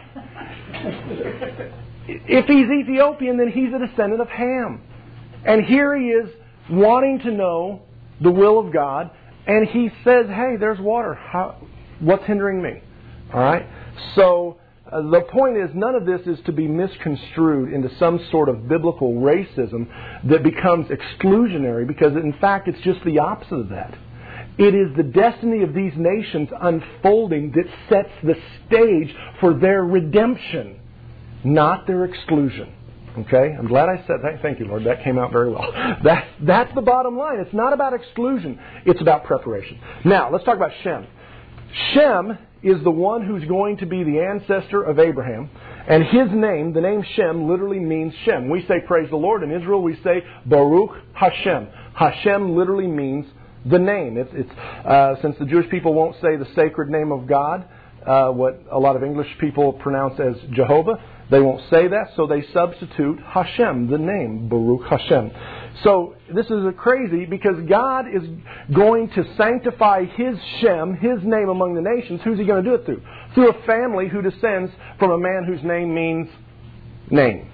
if he's Ethiopian, then he's a descendant of Ham. And here he is wanting to know the will of God, and he says, hey, there's water. How, what's hindering me? All right? So uh, the point is, none of this is to be misconstrued into some sort of biblical racism that becomes exclusionary, because in fact it's just the opposite of that. It is the destiny of these nations unfolding that sets the stage for their redemption, not their exclusion. Okay? I'm glad I said that. Thank you, Lord. That came out very well. That, that's the bottom line. It's not about exclusion. It's about preparation. Now, let's talk about Shem. Shem is the one who's going to be the ancestor of Abraham. And his name, the name Shem, literally means Shem. We say praise the Lord. In Israel, we say Baruch Hashem. Hashem literally means the name. It's, it's uh, since the Jewish people won't say the sacred name of God, uh, what a lot of English people pronounce as Jehovah, they won't say that, so they substitute Hashem, the name, Baruch Hashem. So this is a crazy, because God is going to sanctify His Shem, His name among the nations. Who's He going to do it through? Through a family who descends from a man whose name means name.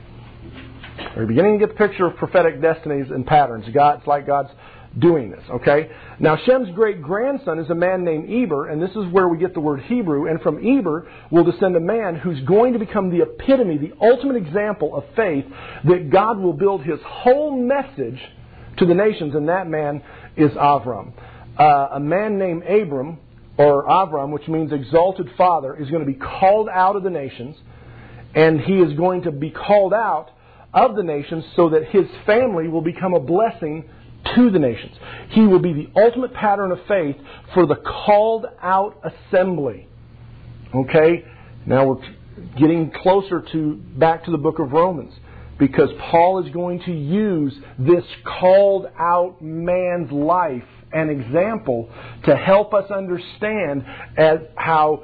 We're beginning to get the picture of prophetic destinies and patterns. God, it's like God's doing this, okay? Now, Shem's great-grandson is a man named Eber, and this is where we get the word Hebrew, and from Eber will descend a man who's going to become the epitome, the ultimate example of faith, that God will build His whole message to the nations, and that man is Avram. Uh, a man named Abram, or Avram, which means exalted father, is going to be called out of the nations, and he is going to be called out of the nations so that his family will become a blessing to the nations. He will be the ultimate pattern of faith for the called out assembly. Okay? Now we're getting closer to back to the book of Romans, because Paul is going to use this called out man's life and example to help us understand as how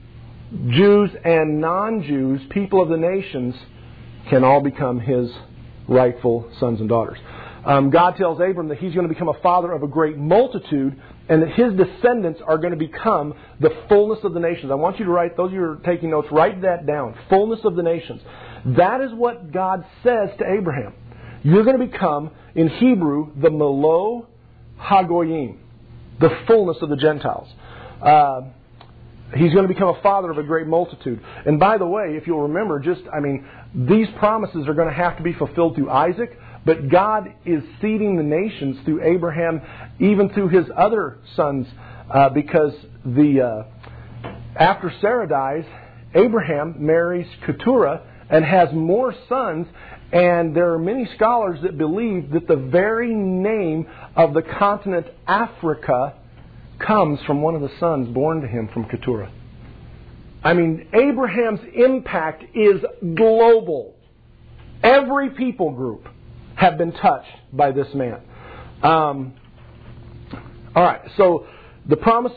Jews and non-Jews, people of the nations, can all become His rightful sons and daughters. Um, God tells Abram that he's going to become a father of a great multitude, and that his descendants are going to become the fullness of the nations. I want you to write, those of you who are taking notes, write that down. Fullness of the nations. That is what God says to Abraham. You're going to become, in Hebrew, the Melo HaGoyim, the fullness of the Gentiles. Uh, he's going to become a father of a great multitude. And by the way, if you'll remember, just, I mean, these promises are going to have to be fulfilled through Isaac. But God is seeding the nations through Abraham, even through his other sons, uh, because the uh, after Sarah dies, Abraham marries Keturah and has more sons. And there are many scholars that believe that the very name of the continent Africa comes from one of the sons born to him from Keturah. I mean, Abraham's impact is global. Every people group have been touched by this man. Um, all right, so the promise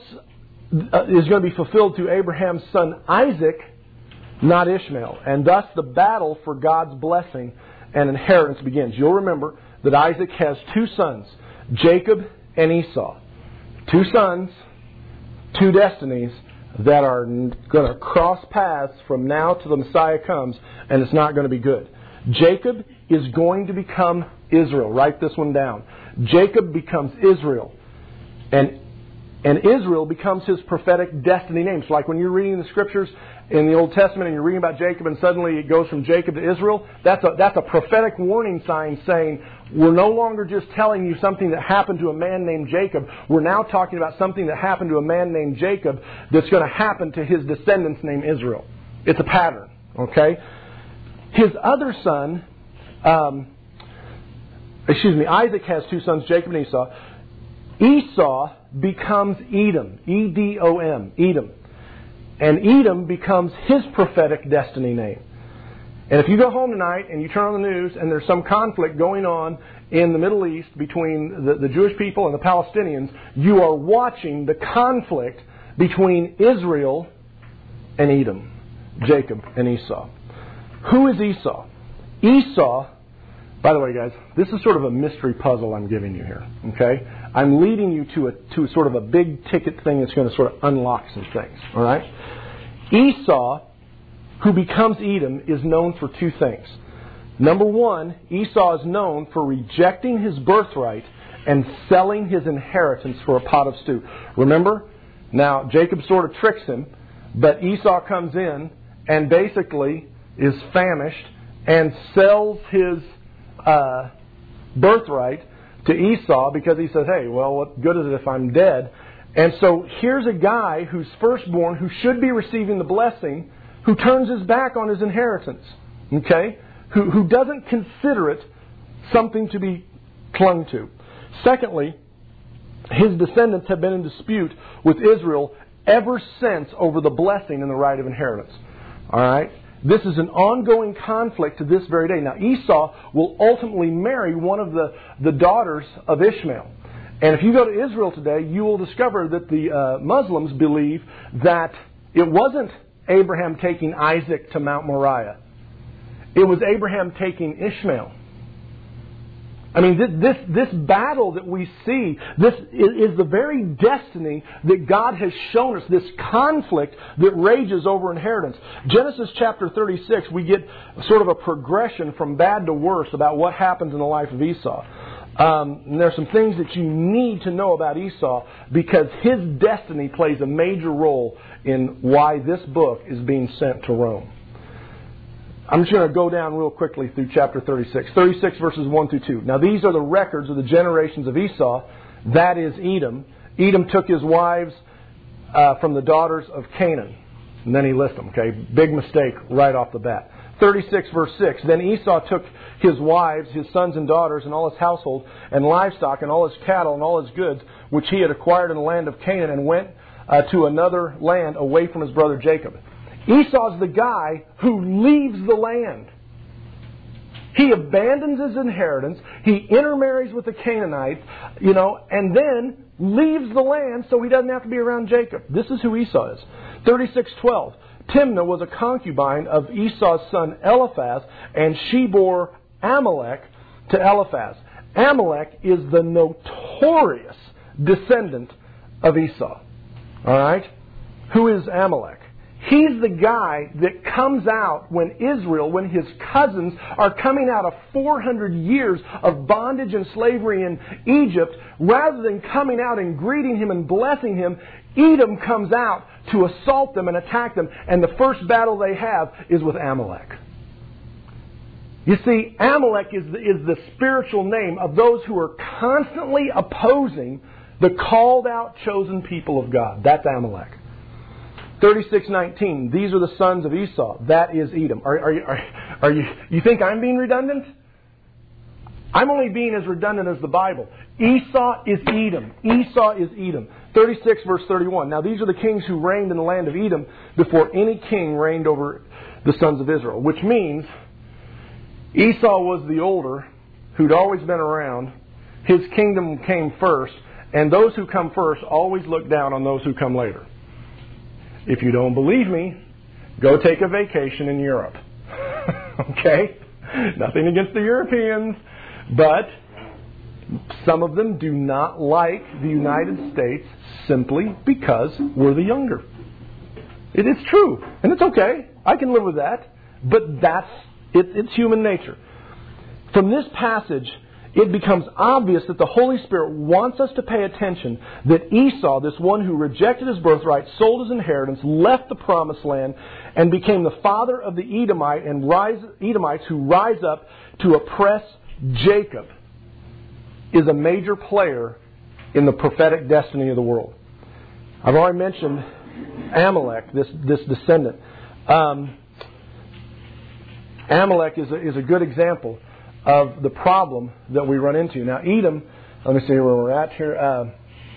is going to be fulfilled through Abraham's son Isaac, not Ishmael. And thus the battle for God's blessing and inheritance begins. You'll remember that Isaac has two sons, Jacob and Esau. Two sons, two destinies that are going to cross paths from now till the Messiah comes, and it's not going to be good. Jacob is going to become Israel. Write this one down. Jacob becomes Israel. And and Israel becomes his prophetic destiny name. So like when you're reading the Scriptures in the Old Testament and you're reading about Jacob and suddenly it goes from Jacob to Israel, that's a, that's a prophetic warning sign saying we're no longer just telling you something that happened to a man named Jacob. We're now talking about something that happened to a man named Jacob that's going to happen to his descendants named Israel. It's a pattern. Okay? His other son, um, excuse me, Isaac has two sons, Jacob and Esau. Esau becomes Edom, E D O M, Edom. And Edom becomes his prophetic destiny name. And if you go home tonight and you turn on the news and there's some conflict going on in the Middle East between the, the Jewish people and the Palestinians, you are watching the conflict between Israel and Edom, Jacob and Esau. Who is Esau? Esau, by the way, guys, this is sort of a mystery puzzle I'm giving you here. Okay? I'm leading you to a to sort of a big ticket thing that's going to sort of unlock some things. All right? Esau, who becomes Edom, is known for two things. Number one, Esau is known for rejecting his birthright and selling his inheritance for a pot of stew. Remember, Now, Jacob sort of tricks him, but Esau comes in and basically is famished and sells his uh, birthright to Esau because he says, hey, well, what good is it if I'm dead? And so here's a guy who's firstborn, who should be receiving the blessing, who turns his back on his inheritance, okay? Who, who doesn't consider it something to be clung to. Secondly, his descendants have been in dispute with Israel ever since over the blessing and the right of inheritance. All right? This is an ongoing conflict to this very day. Now, Esau will ultimately marry one of the, the daughters of Ishmael. And if you go to Israel today, you will discover that the uh, Muslims believe that it wasn't Abraham taking Isaac to Mount Moriah. It was Abraham taking Ishmael. I mean, this, this, this battle that we see, this is, is the very destiny that God has shown us, this conflict that rages over inheritance. Genesis chapter thirty-six, we get sort of a progression from bad to worse about what happens in the life of Esau. Um, and there are some things that you need to know about Esau because his destiny plays a major role in why this book is being sent to Rome. I'm just going to go down real quickly through chapter thirty-six. thirty-six verses one through two. Now these are the records of the generations of Esau. That is Edom. Edom took his wives uh, from the daughters of Canaan. And then he lists them. Okay, big mistake right off the bat. thirty-six verse six. Then Esau took his wives, his sons and daughters, and all his household, and livestock, and all his cattle, and all his goods, which he had acquired in the land of Canaan, and went uh, to another land away from his brother Jacob. Esau's the guy who leaves the land. He abandons his inheritance. He intermarries with the Canaanites, you know, and then leaves the land so he doesn't have to be around Jacob. This is who Esau is. thirty-six twelve. Timnah was a concubine of Esau's son Eliphaz, and she bore Amalek to Eliphaz. Amalek is the notorious descendant of Esau. All right? Who is Amalek? He's the guy that comes out when Israel, when his cousins are coming out of four hundred years of bondage and slavery in Egypt. Rather than coming out and greeting him and blessing him, Edom comes out to assault them and attack them. And the first battle they have is with Amalek. You see, Amalek is the, is the spiritual name of those who are constantly opposing the called out, chosen people of God. That's Amalek. thirty-six nineteen. These are the sons of Esau. That is Edom. Are, are, are, are you, you think I'm being redundant? I'm only being as redundant as the Bible. Esau is Edom. Esau is Edom. thirty-six verse thirty-one. Now these are the kings who reigned in the land of Edom before any king reigned over the sons of Israel. Which means Esau was the older, who'd always been around. His kingdom came first. And those who come first always look down on those who come later. If you don't believe me, go take a vacation in Europe. Okay? Nothing against the Europeans, but some of them do not like the United States simply because we're the younger. It is true, and it's okay. I can live with that, but that's it, it's human nature. From this passage, it becomes obvious that the Holy Spirit wants us to pay attention that Esau, this one who rejected his birthright, sold his inheritance, left the promised land, and became the father of the Edomite and rise, Edomites who rise up to oppress Jacob, is a major player in the prophetic destiny of the world. I've already mentioned Amalek, this, this descendant. Um, Amalek is a, is a good example of the problem that we run into. Now, Edom, let me see where we're at here. Uh,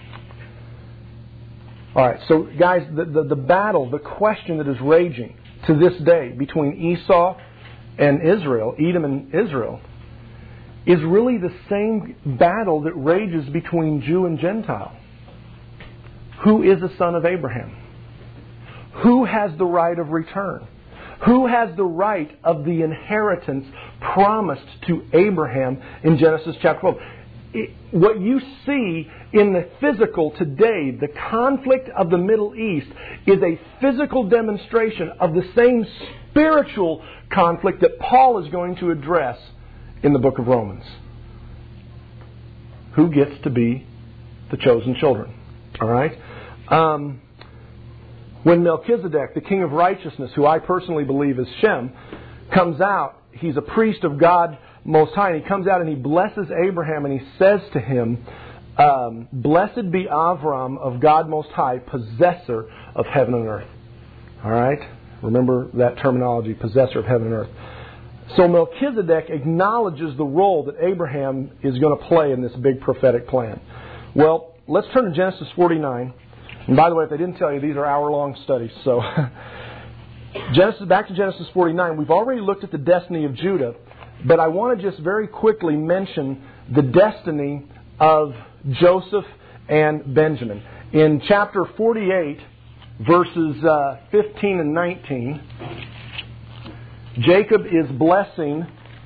all right, so guys, the, the, the battle, the question that is raging to this day between Esau and Israel, Edom and Israel, is really the same battle that rages between Jew and Gentile. Who is a son of Abraham? Who has the right of return? Who has the right of the inheritance promised to Abraham in Genesis chapter twelve? It, what you see in the physical today, the conflict of the Middle East, is a physical demonstration of the same spiritual conflict that Paul is going to address in the book of Romans. Who gets to be the chosen children? All right? Um, when Melchizedek, the king of righteousness, who I personally believe is Shem, comes out, he's a priest of God Most High, and he comes out and he blesses Abraham, and he says to him, um, "Blessed be Avram of God Most High, possessor of heaven and earth." All right? Remember that terminology, possessor of heaven and earth. So Melchizedek acknowledges the role that Abraham is going to play in this big prophetic plan. Well, let's turn to Genesis forty-nine. And by the way, if they didn't tell you, these are hour-long studies. So Genesis, back to Genesis forty-nine. We've already looked at the destiny of Judah, but I want to just very quickly mention the destiny of Joseph and Benjamin. In chapter forty-eight, verses uh, fifteen and nineteen, Jacob is blessing.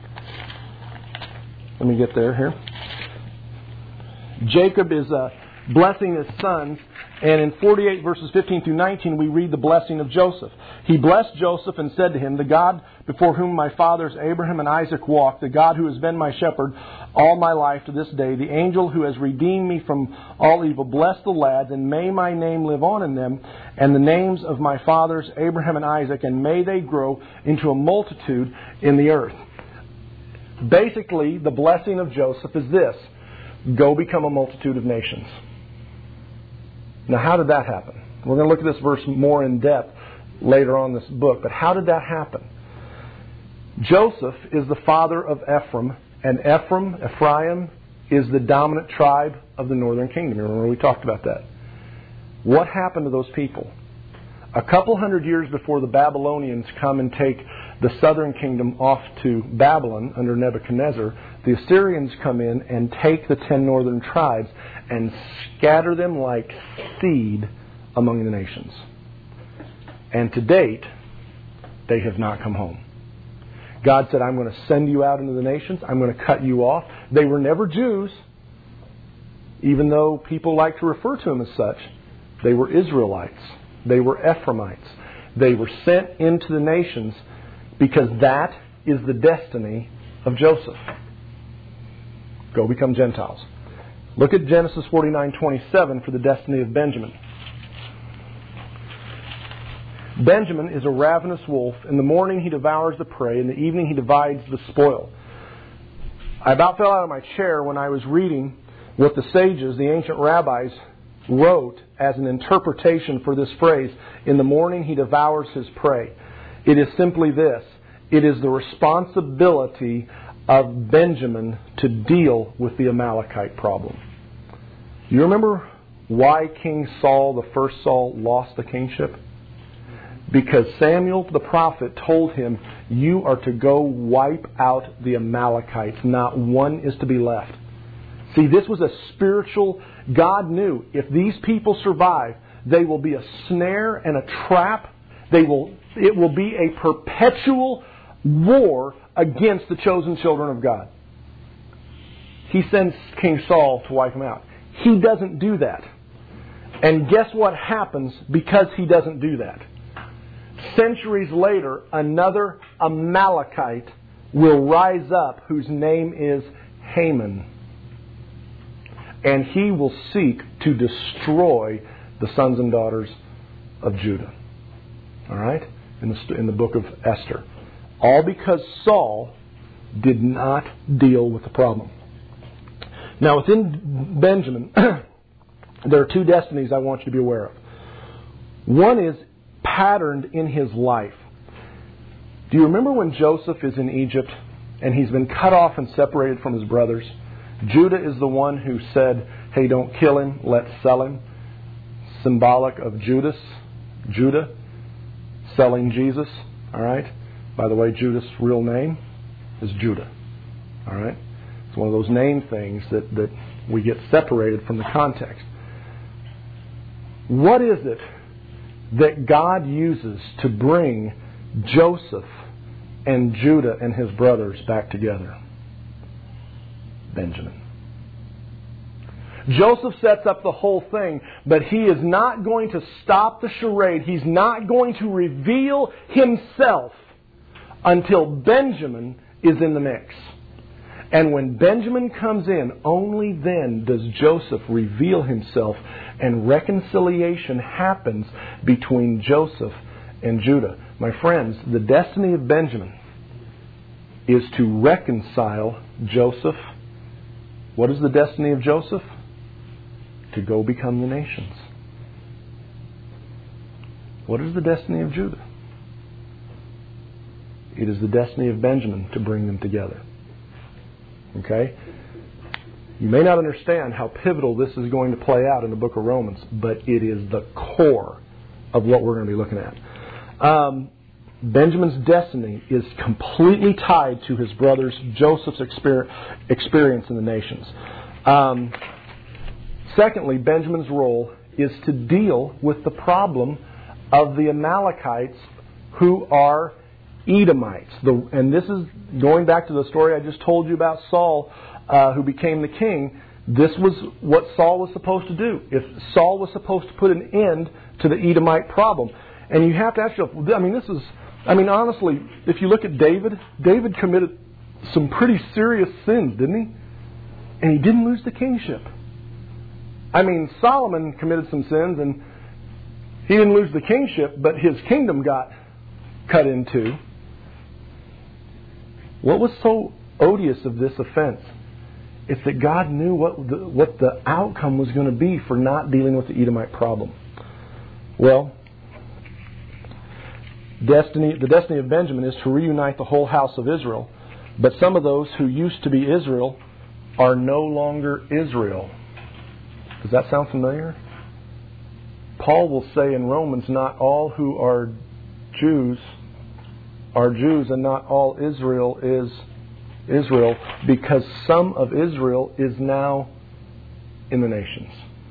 Let me get there here. Jacob is uh, blessing his sons. And in forty-eight verses fifteen through nineteen, we read the blessing of Joseph. He blessed Joseph and said to him, "The God before whom my fathers Abraham and Isaac walked, the God who has been my shepherd all my life to this day, the angel who has redeemed me from all evil, bless the lads, and may my name live on in them, and the names of my fathers Abraham and Isaac, and may they grow into a multitude in the earth." Basically, the blessing of Joseph is this: go become a multitude of nations. Now, how did that happen? We're going to look at this verse more in depth later on in this book. But how did that happen? Joseph is the father of Ephraim, and Ephraim, Ephraim, is the dominant tribe of the northern kingdom. Remember, we talked about that. What happened to those people? A couple hundred years before the Babylonians come and take the southern kingdom off to Babylon under Nebuchadnezzar, the Assyrians come in and take the ten northern tribes and scatter them like seed among the nations. And to date, they have not come home. God said, "I'm going to send you out into the nations. I'm going to cut you off." They were never Jews, even though people like to refer to them as such. They were Israelites. They were Ephraimites. They were sent into the nations because that is the destiny of Joseph. Go become Gentiles. Look at Genesis forty-nine twenty-seven for the destiny of Benjamin. Benjamin is a ravenous wolf. In the morning he devours the prey. In the evening he divides the spoil. I about fell out of my chair when I was reading what the sages, the ancient rabbis, wrote as an interpretation for this phrase, "In the morning he devours his prey." It is simply this: it is the responsibility of Benjamin to deal with the Amalekite problem. You remember why King Saul, the first Saul, lost the kingship? Because Samuel the prophet told him, "You are to go wipe out the Amalekites. Not one is to be left." See, this was a spiritual... God knew if these people survive, they will be a snare and a trap. They will. It will be a perpetual war against the chosen children of God. He sends King Saul to wipe them out. He doesn't do that. And guess what happens because he doesn't do that? Centuries later, another Amalekite will rise up whose name is Haman. And he will seek to destroy the sons and daughters of Judah. All right? In the, in the book of Esther. All because Saul did not deal with the problem. Now, within Benjamin, there are two destinies I want you to be aware of. One is patterned in his life. Do you remember when Joseph is in Egypt and he's been cut off and separated from his brothers? Judah is the one who said, "Hey, don't kill him, let's sell him." Symbolic of Judas, Judah, selling Jesus. All right? By the way, Judah's real name is Judah. All right? It's one of those name things that, that we get separated from the context. What is it that God uses to bring Joseph and Judah and his brothers back together? Benjamin. Joseph sets up the whole thing, but he is not going to stop the charade. He's not going to reveal himself until Benjamin is in the mix. And when Benjamin comes in, only then does Joseph reveal himself And reconciliation happens between Joseph and Judah. My friends, the destiny of Benjamin is to reconcile Joseph. What is the destiny of Joseph? To go become the nations. What is the destiny of Judah? It is the destiny of Benjamin to bring them together. Okay? You may not understand how pivotal this is going to play out in the book of Romans, but it is the core of what we're going to be looking at. Um, Benjamin's destiny is completely tied to his brother's Joseph's exper- experience in the nations. Um, secondly, Benjamin's role is to deal with the problem of the Amalekites who are Edomites. The, and this is going back to the story I just told you about Saul, uh, who became the king. This was what Saul was supposed to do. If Saul was supposed to put an end to the Edomite problem. And you have to ask yourself, I mean, this is, I mean, honestly, if you look at David, David committed some pretty serious sins, didn't he? And he didn't lose the kingship. I mean, Solomon committed some sins and he didn't lose the kingship, but his kingdom got cut in two. What was so odious of this offense? It's that God knew what the, what the outcome was going to be for not dealing with the Edomite problem. Well, destiny, the destiny of Benjamin is to reunite the whole house of Israel. But some of those who used to be Israel are no longer Israel. Does that sound familiar? Paul will say in Romans, not all who are Jews are Jews, and not all Israel is Israel, because some of Israel is now in the nations.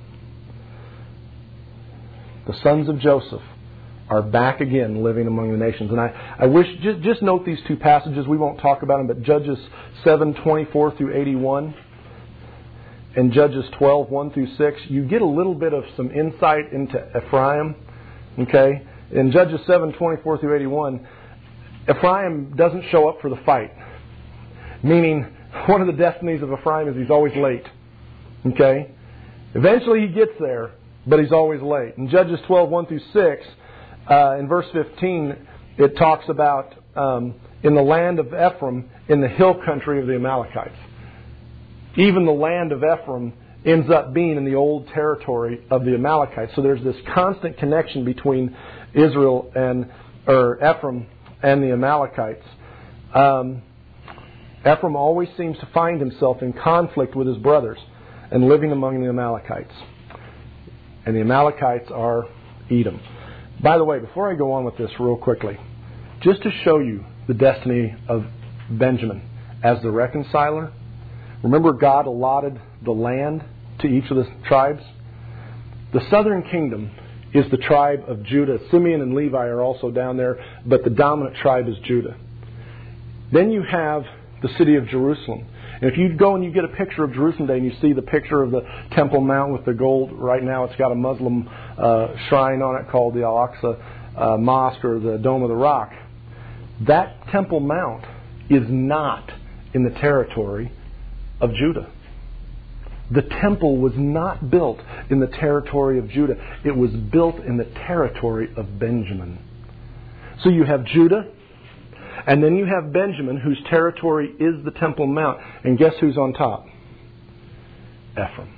The sons of Joseph are back again living among the nations. And I, I wish, just, just note these two passages. We won't talk about them, but Judges seven, twenty-four through eighty-one and Judges twelve, one through six, you get a little bit of some insight into Ephraim. Okay? In Judges seven, twenty-four through eighty-one, Ephraim doesn't show up for the fight. Meaning, one of the destinies of Ephraim is he's always late. Okay? Eventually he gets there, but he's always late. In Judges twelve, one through six, uh, in verse fifteen, it talks about um, in the land of Ephraim, in the hill country of the Amalekites. Even the land of Ephraim ends up being in the old territory of the Amalekites. So there's this constant connection between Israel and, or Ephraim and the Amalekites. Um, Ephraim always seems to find himself in conflict with his brothers and living among the Amalekites. And the Amalekites are Edom. By the way, before I go on with this real quickly, just to show you the destiny of Benjamin as the reconciler, remember God allotted the land to each of the tribes? The southern kingdom is the tribe of Judah. Simeon and Levi are also down there, but the dominant tribe is Judah. Then you have the city of Jerusalem. And if you go and you get a picture of Jerusalem today and you see the picture of the Temple Mount with the gold, right now it's got a Muslim uh, shrine on it called the Al-Aqsa uh, Mosque or the Dome of the Rock. That Temple Mount is not in the territory of Judah. The temple was not built in the territory of Judah. It was built in the territory of Benjamin. So you have Judah, and then you have Benjamin, whose territory is the Temple Mount. And guess who's on top? Ephraim.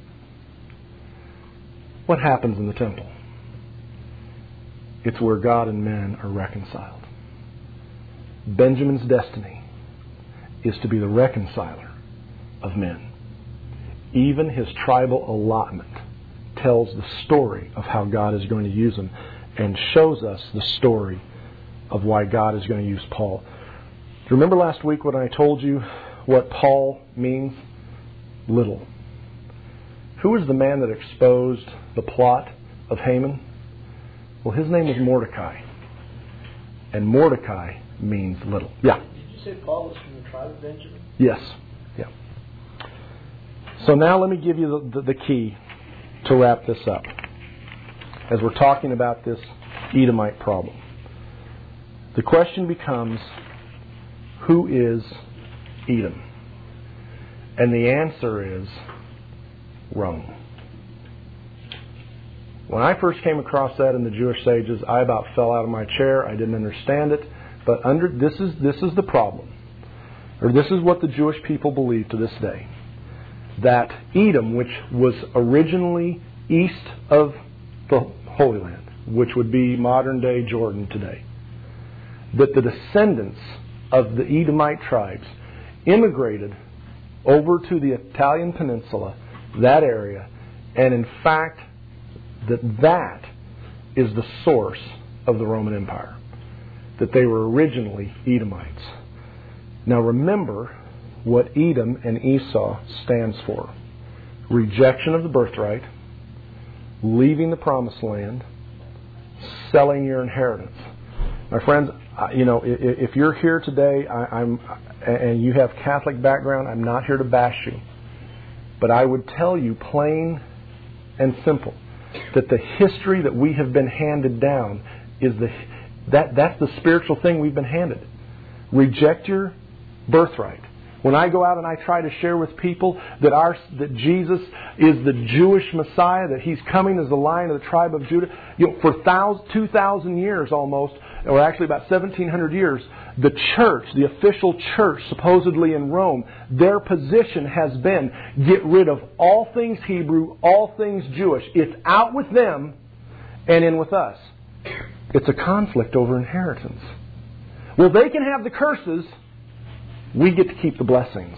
What happens in the temple? It's where God and man are reconciled. Benjamin's destiny is to be the reconciler of men. Even his tribal allotment tells the story of how God is going to use him and shows us the story of why God is going to use Paul. Do you remember last week when I told you what Paul means? Little. Who was the man that exposed the plot of Haman? Well, his name was Mordecai. And Mordecai means little. Yeah. Did you say Paul was from the tribe of Benjamin? Yes. Yeah. So now let me give you the, the, the key to wrap this up as we're talking about this Edomite problem. The question becomes, who is Edom? And the answer is Rome. When I first came across that in the Jewish sages, I about fell out of my chair. I didn't understand it. But under this is this is the problem. Or this is what the Jewish people believe to this day. That Edom, which was originally east of the Holy Land, which would be modern-day Jordan today, that the descendants of the Edomite tribes immigrated over to the Italian peninsula, that area, and in fact, that that is the source of the Roman Empire. That they were originally Edomites. Now remember what Edom and Esau stands for. Rejection of the birthright, leaving the promised land, selling your inheritance. My friends, you know, if you're here today, I'm, and you have Catholic background, I'm not here to bash you. But I would tell you plain and simple that the history that we have been handed down is the that that's the spiritual thing we've been handed. Reject your birthright. When I go out and I try to share with people that our that Jesus is the Jewish Messiah, that He's coming as the Lion of the tribe of Judah, you know, for thousand, two thousand years almost, or actually about seventeen hundred years, the church, the official church, supposedly in Rome, their position has been get rid of all things Hebrew, all things Jewish. It's out with them and in with us. It's a conflict over inheritance. Well, they can have the curses. We get to keep the blessings.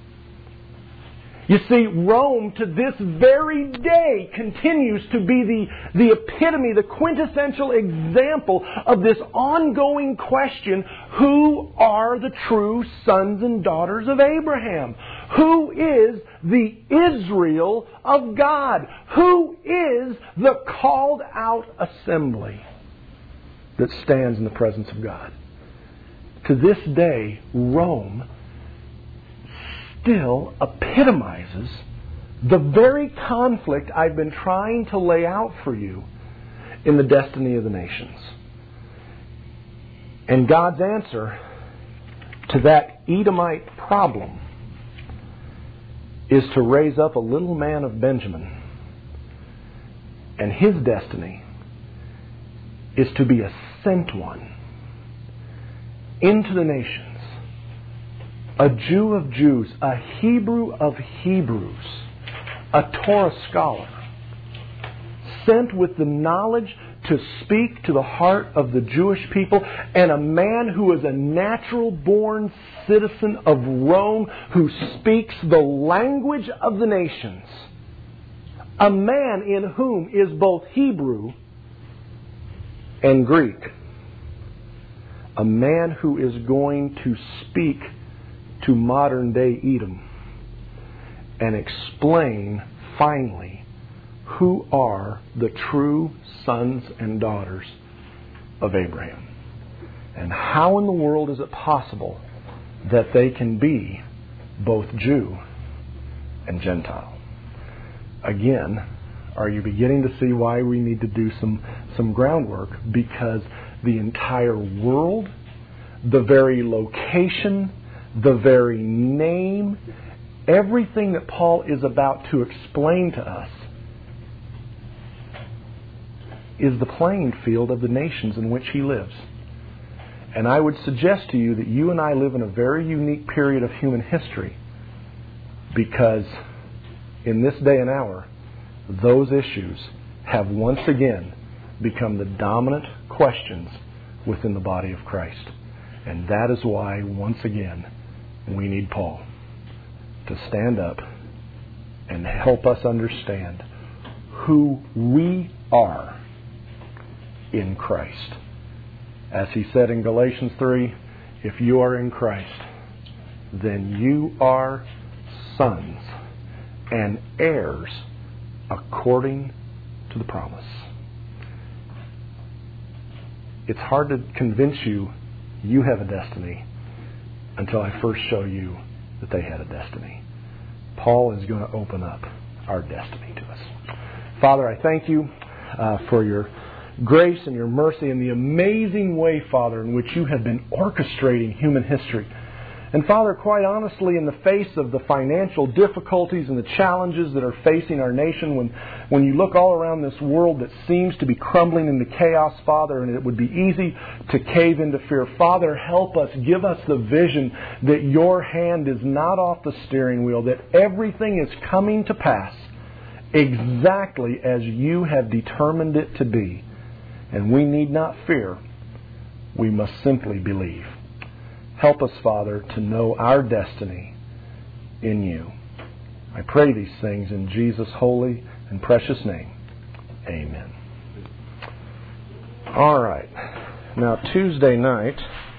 You see, Rome to this very day continues to be the, the epitome, the quintessential example of this ongoing question, who are the true sons and daughters of Abraham? Who is the Israel of God? Who is the called out assembly that stands in the presence of God? To this day, Rome still epitomizes the very conflict I've been trying to lay out for you in the destiny of the nations. And God's answer to that Edomite problem is to raise up a little man of Benjamin. And his destiny is to be a sent one into the nations, a Jew of Jews, a Hebrew of Hebrews, a Torah scholar, sent with the knowledge to speak to the heart of the Jewish people, and a man who is a natural-born citizen of Rome who speaks the language of the nations, a man in whom is both Hebrew and Greek. A man who is going to speak to modern-day Edom and explain finally who are the true sons and daughters of Abraham. And how in the world is it possible that they can be both Jew and Gentile? Again, are you beginning to see why we need to do some, some groundwork? Because the entire world, the very location, the very name, everything that Paul is about to explain to us is the playing field of the nations in which he lives. And I would suggest to you that you and I live in a very unique period of human history, because in this day and hour, those issues have once again become the dominant questions within the body of Christ. And that is why, once again, we need Paul to stand up and help us understand who we are in Christ. As he said in Galatians three, if you are in Christ, then you are sons and heirs according to the promise. It's hard to convince you you have a destiny until I first show you that they had a destiny. Paul is going to open up our destiny to us. Father, I thank you uh, for your grace and your mercy and the amazing way, Father, in which you have been orchestrating human history. And Father, quite honestly, in the face of the financial difficulties and the challenges that are facing our nation, when, when you look all around this world that seems to be crumbling into chaos, Father, and it would be easy to cave into fear, Father, help us, give us the vision that your hand is not off the steering wheel, that everything is coming to pass exactly as you have determined it to be. And we need not fear. We must simply believe. Help us, Father, to know our destiny in you. I pray these things in Jesus' holy and precious name. Amen. All right. Now, Tuesday night...